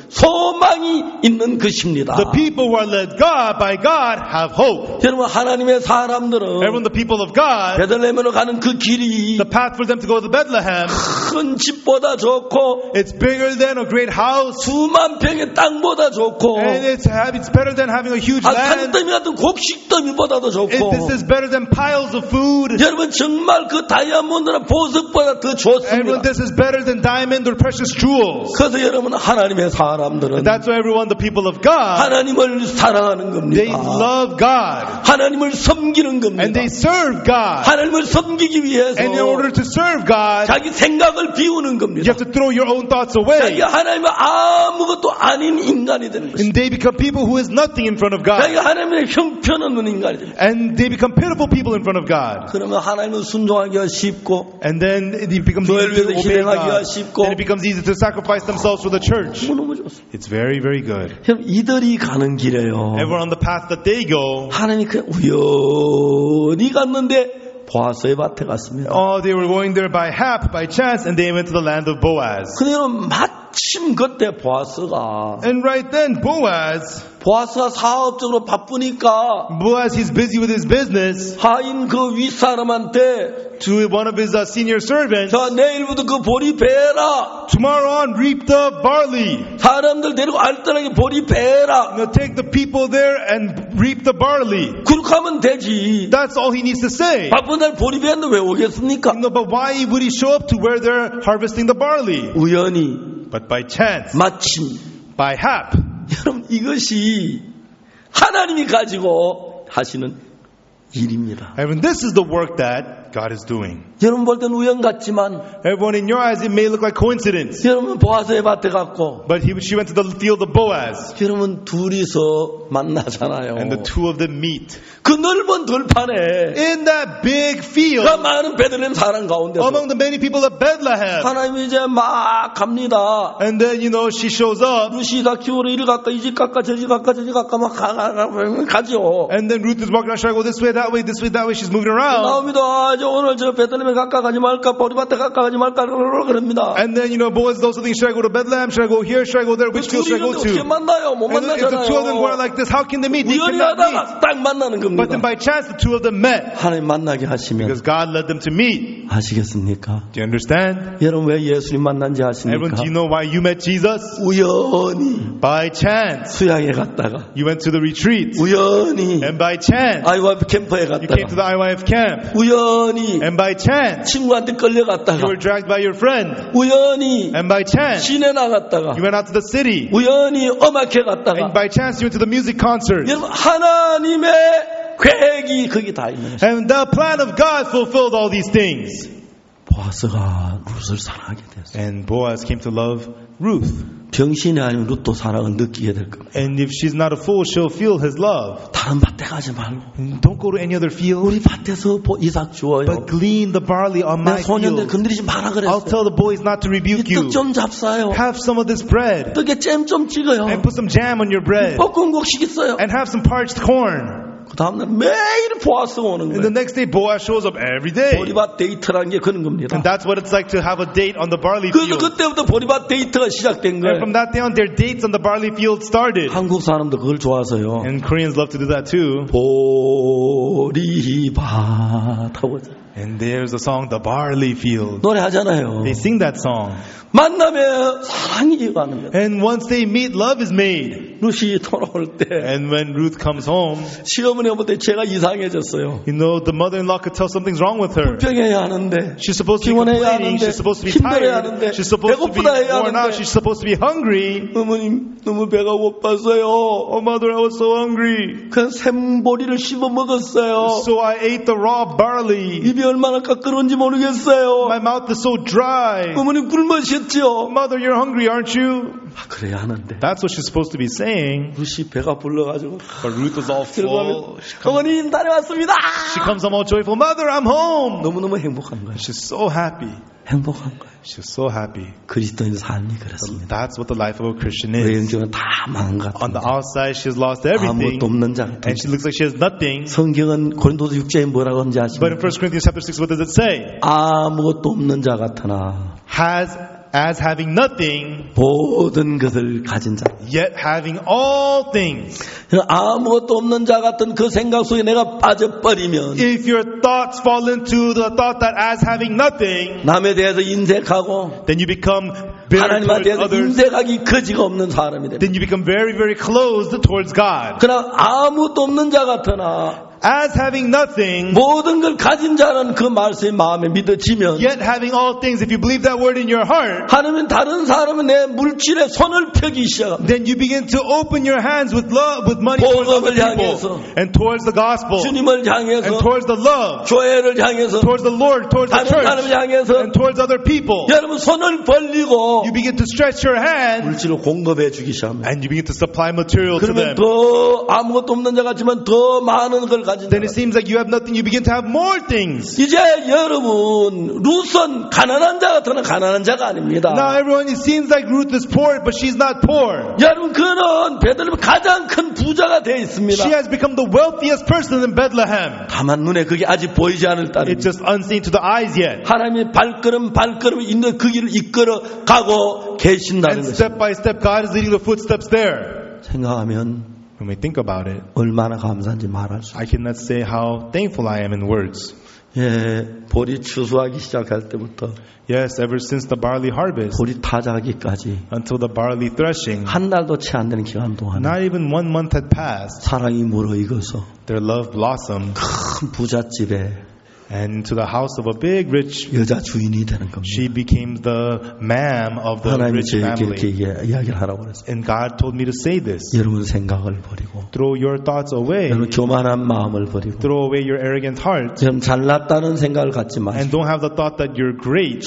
소망이 있는 것입니다. the people who are led by God have hope. 여러분 하나님의 사람들은 Everyone, the people of God, 베들레헴으로 가는 그 길이 the path for them to go to Bethlehem, 큰 집보다 좋고 it's bigger than a great house, 수만 평의 땅보다 좋고 and it's better than having a huge land. 산더미 같은 곡식더미보다도 좋고 This is better than piles of food. 여러분 정말 그 다이아몬드나 보석보다 더 좋습니다. Everyone, this is better than diamond or precious jewels. 그래서 여러분 하나님의 사람들은 And that's why everyone, the people of God, 하나님을 사랑하는 they 겁니다. love God. 하나님을 섬기는 겁니다. And they serve God. 하나님을 섬기기 위해서 And in order to serve God, 자기 생각을 비우는 you 겁니다. have to throw your own thoughts 자기가 away. 하나님은 아무것도 아닌 인간이 되는 것입니다. And they become people who is nothing in front of God. 자기가 하나님의 형편없는 인간이 됩니다. And they become pitiful people in front of God. 그러면 하나님은 순종하기가 쉽고 And then it becomes easy to obey God. Then it becomes easy to sacrifice themselves for the church. 너무 좋습니다. It's very, very good. 그럼 이들이 가는 길에요. Everyone on the path that they go, 하나님이 그냥 우연히 갔는데 보아스의 밭에 갔습니다. they were going there by hap, by chance, and they went to the land of Boaz. 근데 마침 그때 보아스가 And right then, 보아스가 사업적으로 바쁘니까 Boaz, he's busy with his business. 하인 그 윗사람한테 To one of his senior servants, 자 내일부터 그 보리 베라 tomorrow on, reap the barley. 사람들 데리고 알뜰하게 보리 베라 Take the people there and reap the barley. 그렇게 하면 되지. That's all he needs to say. 바쁜 날 보리 베는데 왜 오겠습니까? No, but why would he show up to where they're harvesting the barley? 우연히 But by chance, 마침 by hap. 여러분 이것이 하나님이 가지고 하시는 일입니다. Everyone, this is the work that God is doing. 여러분 볼 땐 우연 같지만 Everyone, in your eyes, it may look like coincidence. 여러분 보아스의 밭에 갔고 But she went to the field of Boaz. 여러분 둘이서 만나잖아요. And the two of them meet. 그 넓은 들판에 In that big field, 그 많은 베들레헴 사람 가운데서 among the many people of Bethlehem. 하나님이 이제 막 갑니다. And then, she shows up. 룻이 다 키우러 이리 갈까 이 집 갈까 저 집 갈까 저 집 갈까 막 가죠. And then Ruth is walking around. Should I go this way, that way, this way, that way? She's moving around. 나옵니다. 저 오늘 저 베들레헴에 갈까 가지 말까 보리밭에 갈까 가지 말까 그럽니다. And then, Boaz is also thinking, should I go to Bethlehem? Should I go here? Should I go there? Which field should I go 어떻게 to? 만나요? 못 And then if the two of them go out 만나잖아요. like this, how can they meet? They 우연히 cannot meet. 하다가 딱 만나는 겁니다. But then by chance, the two of them met. 하나님 만나게 하시면 Because God led them to meet. 아시겠습니까? Do you understand? 여러분 왜 예수님 만난지 Everyone, 아십니까? do you know why you met Jesus? 우연히 By chance. 수양에 갔다가 You went to the retreat. 우연히 And by chance, IYF 캠프에 you came to the 갔다가 IYF camp. 우연히 And by chance, 친구한테 you 끌려갔다가 were dragged by your friend. 우연히 And by chance, 시내 나갔다가 you went out to the city. 우연히 음악회 And 갔다가 by chance, you went to the music concert. 여러분 하나님의 계획이 거기 다 있는 것입니다. And the plan of God fulfilled all these things. 보아스가 룻을 사랑하게 됐어요. And Boaz came to love Ruth. 병신이 아니면 룻도 사랑을 느끼게 될 겁니다. And if she's not a fool, she'll feel his love. 다른 밭에 가지 말고 And don't go to any other field, 우리 밭에서 이삭 주어요. but glean the barley on 내 my 소년들 field. 건드리지 마라 I'll 그랬어요. tell the boys not to rebuke 이 you. 떡 좀 잡사요. Have some of this bread 떡에 잼 좀 찍어요. and put some jam on your bread 볶은 곡식 있어요. and have some parched corn. 그 다음날 매일 보아스가 오는 And the 거예요. next day Boaz shows up every day. 보리밭 데이트라는 게 그런 겁니다. And that's what it's like to have a date on the barley 그래서 field. 그때부터 보리밭 데이트가 시작된 And 거예요. from that day on, their dates on the barley field started. 한국 사람도 그걸 좋아하세요. And Koreans love to do that too. 보리밭 하고 And there's a song, The Barley Field. 노래하잖아요. They sing that song. 만나면 사랑이 이어가는 거예요. And once they meet, love is made. 룻이 돌아올 때 And when Ruth comes home, 시어머니 볼 때 제가 이상해졌어요. you know, the mother-in-law could tell something's wrong with her. 불평해야 하는데 She's supposed to be 피곤해야 complaining. 하는데 She's supposed to be 힘들어야 tired. 하는데 She's supposed to be 배고프다 해야 worn out. 하는데 She's supposed to be hungry. 어머님 너무 배가 고팠어요. Oh, mother, I was so hungry. 그냥 샘보리를 씹어 먹었어요. So I ate the raw barley. 입이 얼마나 까끌었는지 모르겠어요. My mouth is so dry. 어머님 굶으셨죠? Mother, you're hungry, aren't you? 그래야 하는데 That's what she's supposed to be saying. 룻이 배가 불러가지고 But Ruth was all full. 어머님 다녀왔습니다. She comes home all joyful. Mother, I'm home. 너무너무 행복한 거예요. She's so happy. 행복한 거예요. She's so happy. 그리스도인 삶이 그렇습니다. That's what the life of a Christian is. 외형적으로 다 망한 것 On the 같은데 outside, she's lost everything. 아무것도 없는 자 And she looks like she has nothing. 성경은 고린도서 6장에 뭐라고 하는지 But in 아십니까? 1 Corinthians chapter 6, what does it say? 아무것도 없는 자 같으나 As having nothing, 모든 것을 가진 자. yet having all things. 아무것도 없는 자 같은 그 생각 속에 내가 빠져버리면 If your thoughts fall into the thought that as having nothing, 남에 대해서 인색하고 then you become bitter 하나님에 towards 대해서 others. 인색하기 거지가 없는 사람이 됩니다. Then you become very, very closed towards God. 그러나 아무것도 없는 자 같으나 As having nothing, 모든 걸 가진 자는 그 말씀이 마음에 믿어지면 yet having all things, if you believe that word in your heart, 하나님은 다른 사람은 내 물질에 손을 펴기 시작합니다. then you begin to open your hands with love, with money towards other 복음을 향해서, people, and towards the gospel, 주님을 향해서, and towards the love, 교회를 향해서, towards the Lord, towards the 다른 사람을 church, 향해서 and towards other people. 여러분 손을 벌리고 You begin to stretch your hand, 물질을 공급해 주기 시작합니다. and you begin to supply material to 그러면 them. 더 아무것도 없는 자 같지만 더 많은 걸 가진 자. Then it seems like you have nothing, you begin to have more things. 이제 여러분 룻은 가난한 자 같으나 가난한 자가 아닙니다. Now everyone, it seems like Ruth is poor, but she's not poor. 여러분 그는 베들레헴 가장 큰 부자가 되어 있습니다. She has become the wealthiest person in Bethlehem. 다만 눈에 그게 아직 보이지 않을 It's 따름입니다. just unseen to the eyes yet. 하나님이 발걸음 있는 그 길을 이끌어 가고 계신다는 And 것입니다. step by step, God is leading the footsteps there. 생각하면 When we think about it, 얼마나 감사한지 말할 수 없어요. I cannot say how thankful I am in words. 예, 보리 추수하기 시작할 때부터 Yes, ever since the barley harvest 보리 타자하기까지 until the barley threshing, 한 달도 채 안 되는 기간 동안 not even 1 month had passed. 사랑이 물어익어서 Their love blossomed, 큰 부잣집에 and to the house of a big rich, 여자 주인이 되는 겁니다. she became the ma'am of the 하나님이 rich 저에게 이렇게 family. 이야기를 하라고 그랬어요. And God told me to say this. 여러분 생각을 버리고 Throw your thoughts away. 여러분 교만한 마음을 버리고 Throw away your arrogant heart. 여러분 잘났다는 생각을 갖지 마시고 And don't have the thought that you're great.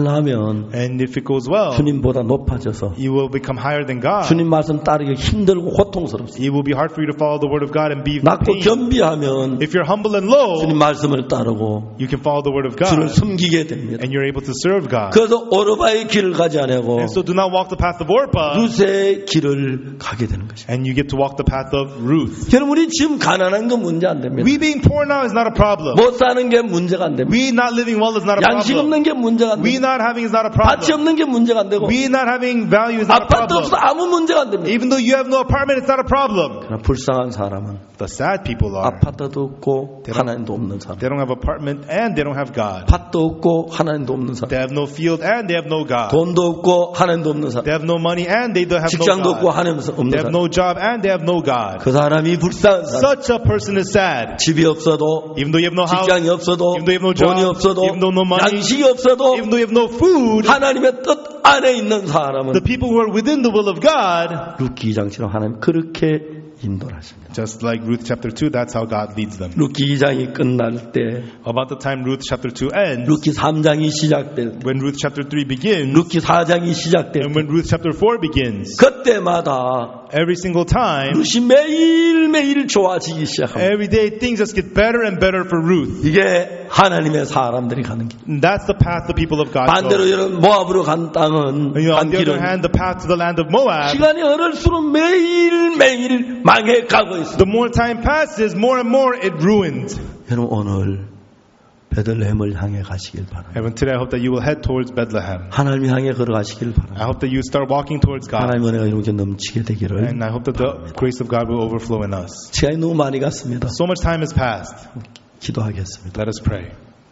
잘나면 And if it goes well, 주님보다 높아져서 you will become higher than God. 주님 말씀 따르기 힘들고 고통스럽습니다. It will be hard for you to follow the word of God and be 낮고 pain. 겸비하면 If you're humble and low, 주님 말씀을 따르고 you can follow the word of 주를 God 섬기게 됩니다. and you're able to serve God. 그래서 오르바의 길을 가지 않고 And so do not walk the path of Orpah, 룻의 길을 가게 되는 것입니다. and you get to walk the path of Ruth. 여러분 우리 지금 가난한 건 문제 안 됩니다. We being poor now is not a problem. 못 사는 게 문제가 안 됩니다. We not living well is not a 양식 problem. 없는 게 문제가 안 We 됩니다. not having is not a 밭이 problem. 없는 게 문제가 안 되고 We not having value is not a 아파트 없어서 problem. 아무 문제가 안 됩니다. Even though you have no apartment, it's not a problem. 그러나 불쌍한 사람은 The sad people are. 아파트도 없고 하나님도 없는 사람, They don't have apartment and they don't have God. 밭도 없고 하나님도 없는 사람, They have no field and they have no God. 돈도 없고 하나님도 없는 사람, They have no money and they don't have no 직장도 없고 God. 하나님도 없는 They have 사람. no job and they have no God. 그 사람이 불쌍한 사람. Such a person is sad. 집이 없어도, Even though you have no house, 직장이 없어도, even though you have no job, 돈이 없어도, even though no money, 양식이 없어도 even though you have no food, 하나님의 뜻 안에 있는 사람은 the people who are within the will of God, 룻기 2장처럼 하나님 그렇게 인도를 하십니다. Just like Ruth chapter 2, that's how God leads them. 룻기 2장이 끝날 때, About the time Ruth chapter 2 ends, 룻기 3장이 시작될 때, when Ruth chapter 3 begins, 룻기 4장이 시작될 and 때, when Ruth chapter 4 begins, 그때마다 every single time, 룻이 매일매일 좋아지기 시작합니다. every day things just get better and better for Ruth. 이게 하나님의 사람들이 가는 길. And that's the path the people of God 반대로 go. 이런 모압으로 간 땅은, And on 간 the other 길은 hand, the path to the land of Moab, 시간이 흐를수록 매일매일 망해가고 있습니다. the more time passes, more and more it ruined. 여러분 오늘 베들레헴을 향해 가시길 바랍니다. And today I hope that you will head towards Bethlehem. 하나님 향해 걸어가시길 I 바랍니다. hope that you start walking towards God. 하나님의 은혜가 이렇게 넘치게 되기를. And I hope that the grace of God will overflow in us. 시간이 너무 많이 갔습니다. So much time has passed. 기도하겠습니다. Let us pray.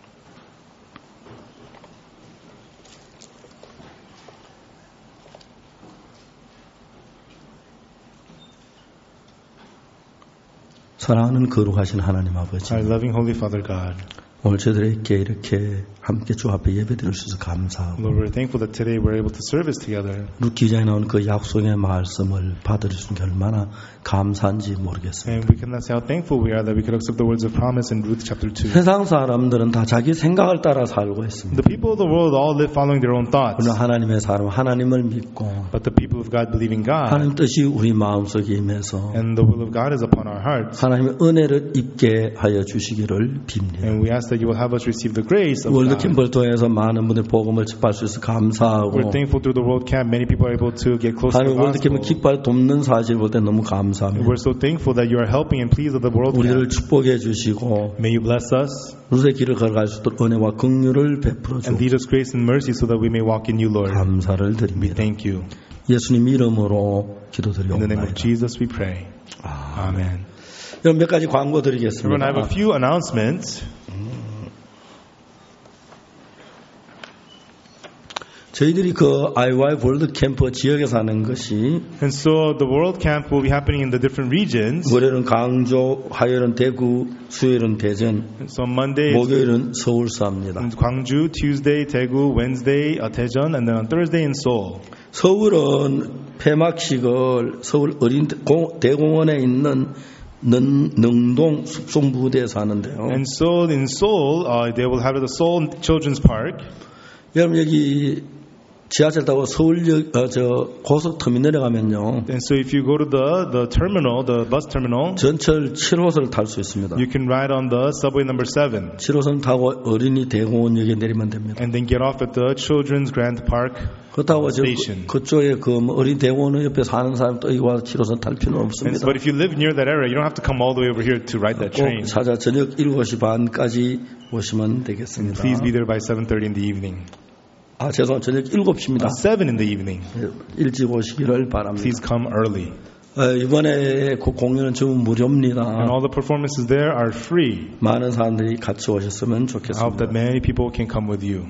사랑하는 거룩하신 하나님 아버지, Our loving Holy Father God, 오늘 저희들에게 이렇게 함께 주 앞에 예배드릴 수 있어서 감사하고 Lord, we're thankful that today we're able to service together. 룻기장에 나온 그 약속의 말씀을 받을 수 있는 게 얼마나 감사한지 모르겠습니다. And we cannot say how thankful we are that we could accept the words of promise in Ruth chapter 2. 세상 사람들은 다 자기 생각을 따라 살고 있습니다. The people of the world all live following their own thoughts. 그러나 하나님의 사람, 하나님을 믿고 But the people of God believe in God. 하나님 뜻이 우리 마음속에 임해서 And the will of God is upon our hearts. 하나님의 은혜를 입게 하여 주시기를 빕니다. And we ask that you will have us receive the grace of God. 월드캠프를 통해서 많은 분들이 복음을 접할 수 있어 감사하고 We're thankful through the World Camp. Many people are able to get close to the 하나님 월드캠프 gospel. 기뻐 돕는 사실 볼 때 너무 감사합니다. We're so thankful that you are helping and pleased with the World 우리를 Camp. 축복해 주시고 May you bless us 룻의 길을 걸어갈 수 있도록 은혜와 긍휼을 베풀어 and 주옵소서. lead us grace and mercy so that we may walk in you, Lord. 감사를 We 드립니다. thank you. 예수님 이름으로 In the name of 기도드리옵나이다. Jesus we pray. Amen. 여러분 몇 가지 광고 Everyone, I 드리겠습니다. have a few announcements. 저희들이 그 IY 월드 캠프 지역에서 하는 것이 And so the World Camp will be happening in the different regions. 월요일은 강조, 화요일은 대구, 수요일은 대전, And so Monday is 목요일은 서울서합니다. in Gwangju, Tuesday Daegu, Wednesday Daejeon, and then on Thursday in Seoul. 서울은 폐막식을 서울 대공원에 있는 능동 숙성부대에서 하는데요. And so in Seoul, they will have the Seoul Children's Park. 여러분 여기 지하철 타고 서울역 고속터미널에 가면요. And so if you go to the terminal, the bus terminal, 전철 7호선을 탈 수 있습니다. you can ride on the subway number 7 7호선 타고 어린이 대공원역에 내리면 됩니다. and then get off at the Children's Grand Park. 그렇다고 station. 그쪽에 그 어린이 대공원 옆에 사는 사람 또 이거 와서 7호선 탈 필요는 없습니다. But if you live near that area, you don't have to come all the way over here to ride that train. 꼭 찾아 저녁 7시 반까지 오시면 되겠습니다. Please be there by 7:30 in the evening. 죄송합니다. 저녁 7시입니다. 7 in the evening. 일찍 오시기를 바랍니다. Please come early. 이번에 그 공연은 전부 무료입니다. And all the performances there are free. 많은 사람들이 같이 오셨으면 I hope 좋겠습니다. that many people can come with you.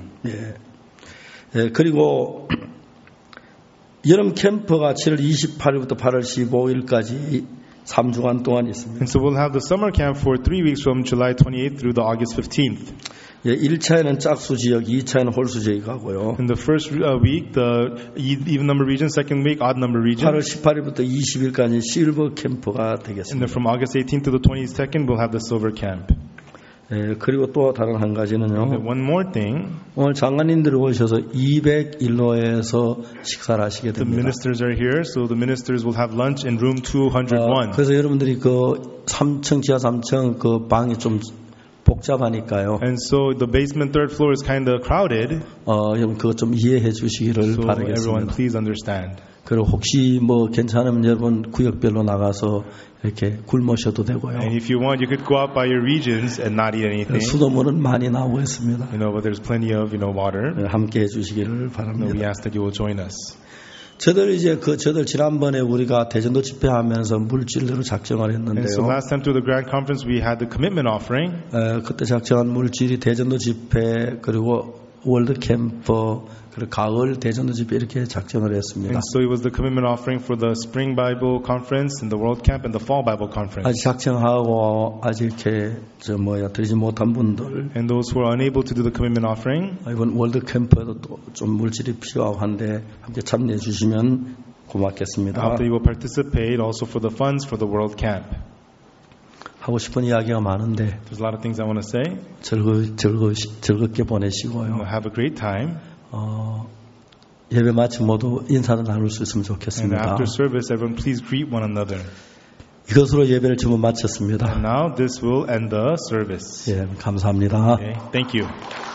그리고 여름 캠프가 7월 28일부터 8월 15일까지 3주간 동안 있습니다. And so we'll have the summer camp for 3 weeks from July 28th through the August 15th. 1차에는 짝수 지역, 2차에는 홀수 지역이 가고요. In the first week, the even number region. Second week, odd number region. 8월 18일부터 20일까지 실버 캠프가 And 되겠습니다. then from August 18th to the 22nd, we'll have the silver camp. 그리고 또 다른 한 가지는요. One more thing. 오늘 장관님들이 오셔서 201호에서 식사를 하시게 The 됩니다. ministers are here, so the ministers will have lunch in room 201. 그래서 여러분들이 그 3층, 지하 3층 그 방이 좀 복잡하니까요. And so the basement third floor is kind of crowded. 여러분 그것 좀 이해해 주시기를 So everyone, 바라겠습니다. please understand. 그리고 혹시 뭐 괜찮으면 여러분 구역별로 나가서 이렇게 굶으셔도 되고요. And if you want, you could go out by your regions and not eat anything. 수돗물은 많이 나오고 있습니다. But there's plenty of water. 함께 해주시기를 We 바랍니다. ask that you will join us. 저들 지난번에 우리가 대전도 집회하면서 물질대로 작정을 And so 했는데요. last time through the grand conference, we had the commitment offering. 그때 작정한 물질이 대전도 집회 그리고 월드 캠프 그리고 가을 대전도 집회 이렇게 작정을 했습니다. And so it was the commitment offering for the spring Bible conference and the World Camp and the fall Bible conference. 아직 작정하고 아직 이렇게 드리지 못한 분들 And those who are unable to do the commitment offering, 이번 월드 캠프에도 또 좀 물질이 필요하고 한데 함께 참여해 주시면 고맙겠습니다. I hope that you will participate also for the funds for the World Camp. 하고 싶은 이야기가 많은데 There's a lot of things I want to say. 즐겁게 보내시고요. Have a great time. 예배 마치고 모두 인사를 나눌 수 있으면 And 좋겠습니다. after service, everyone please greet one another. 이것으로 예배를 지금 마쳤습니다. And now this will end the service. 예, 감사합니다. Okay, thank you.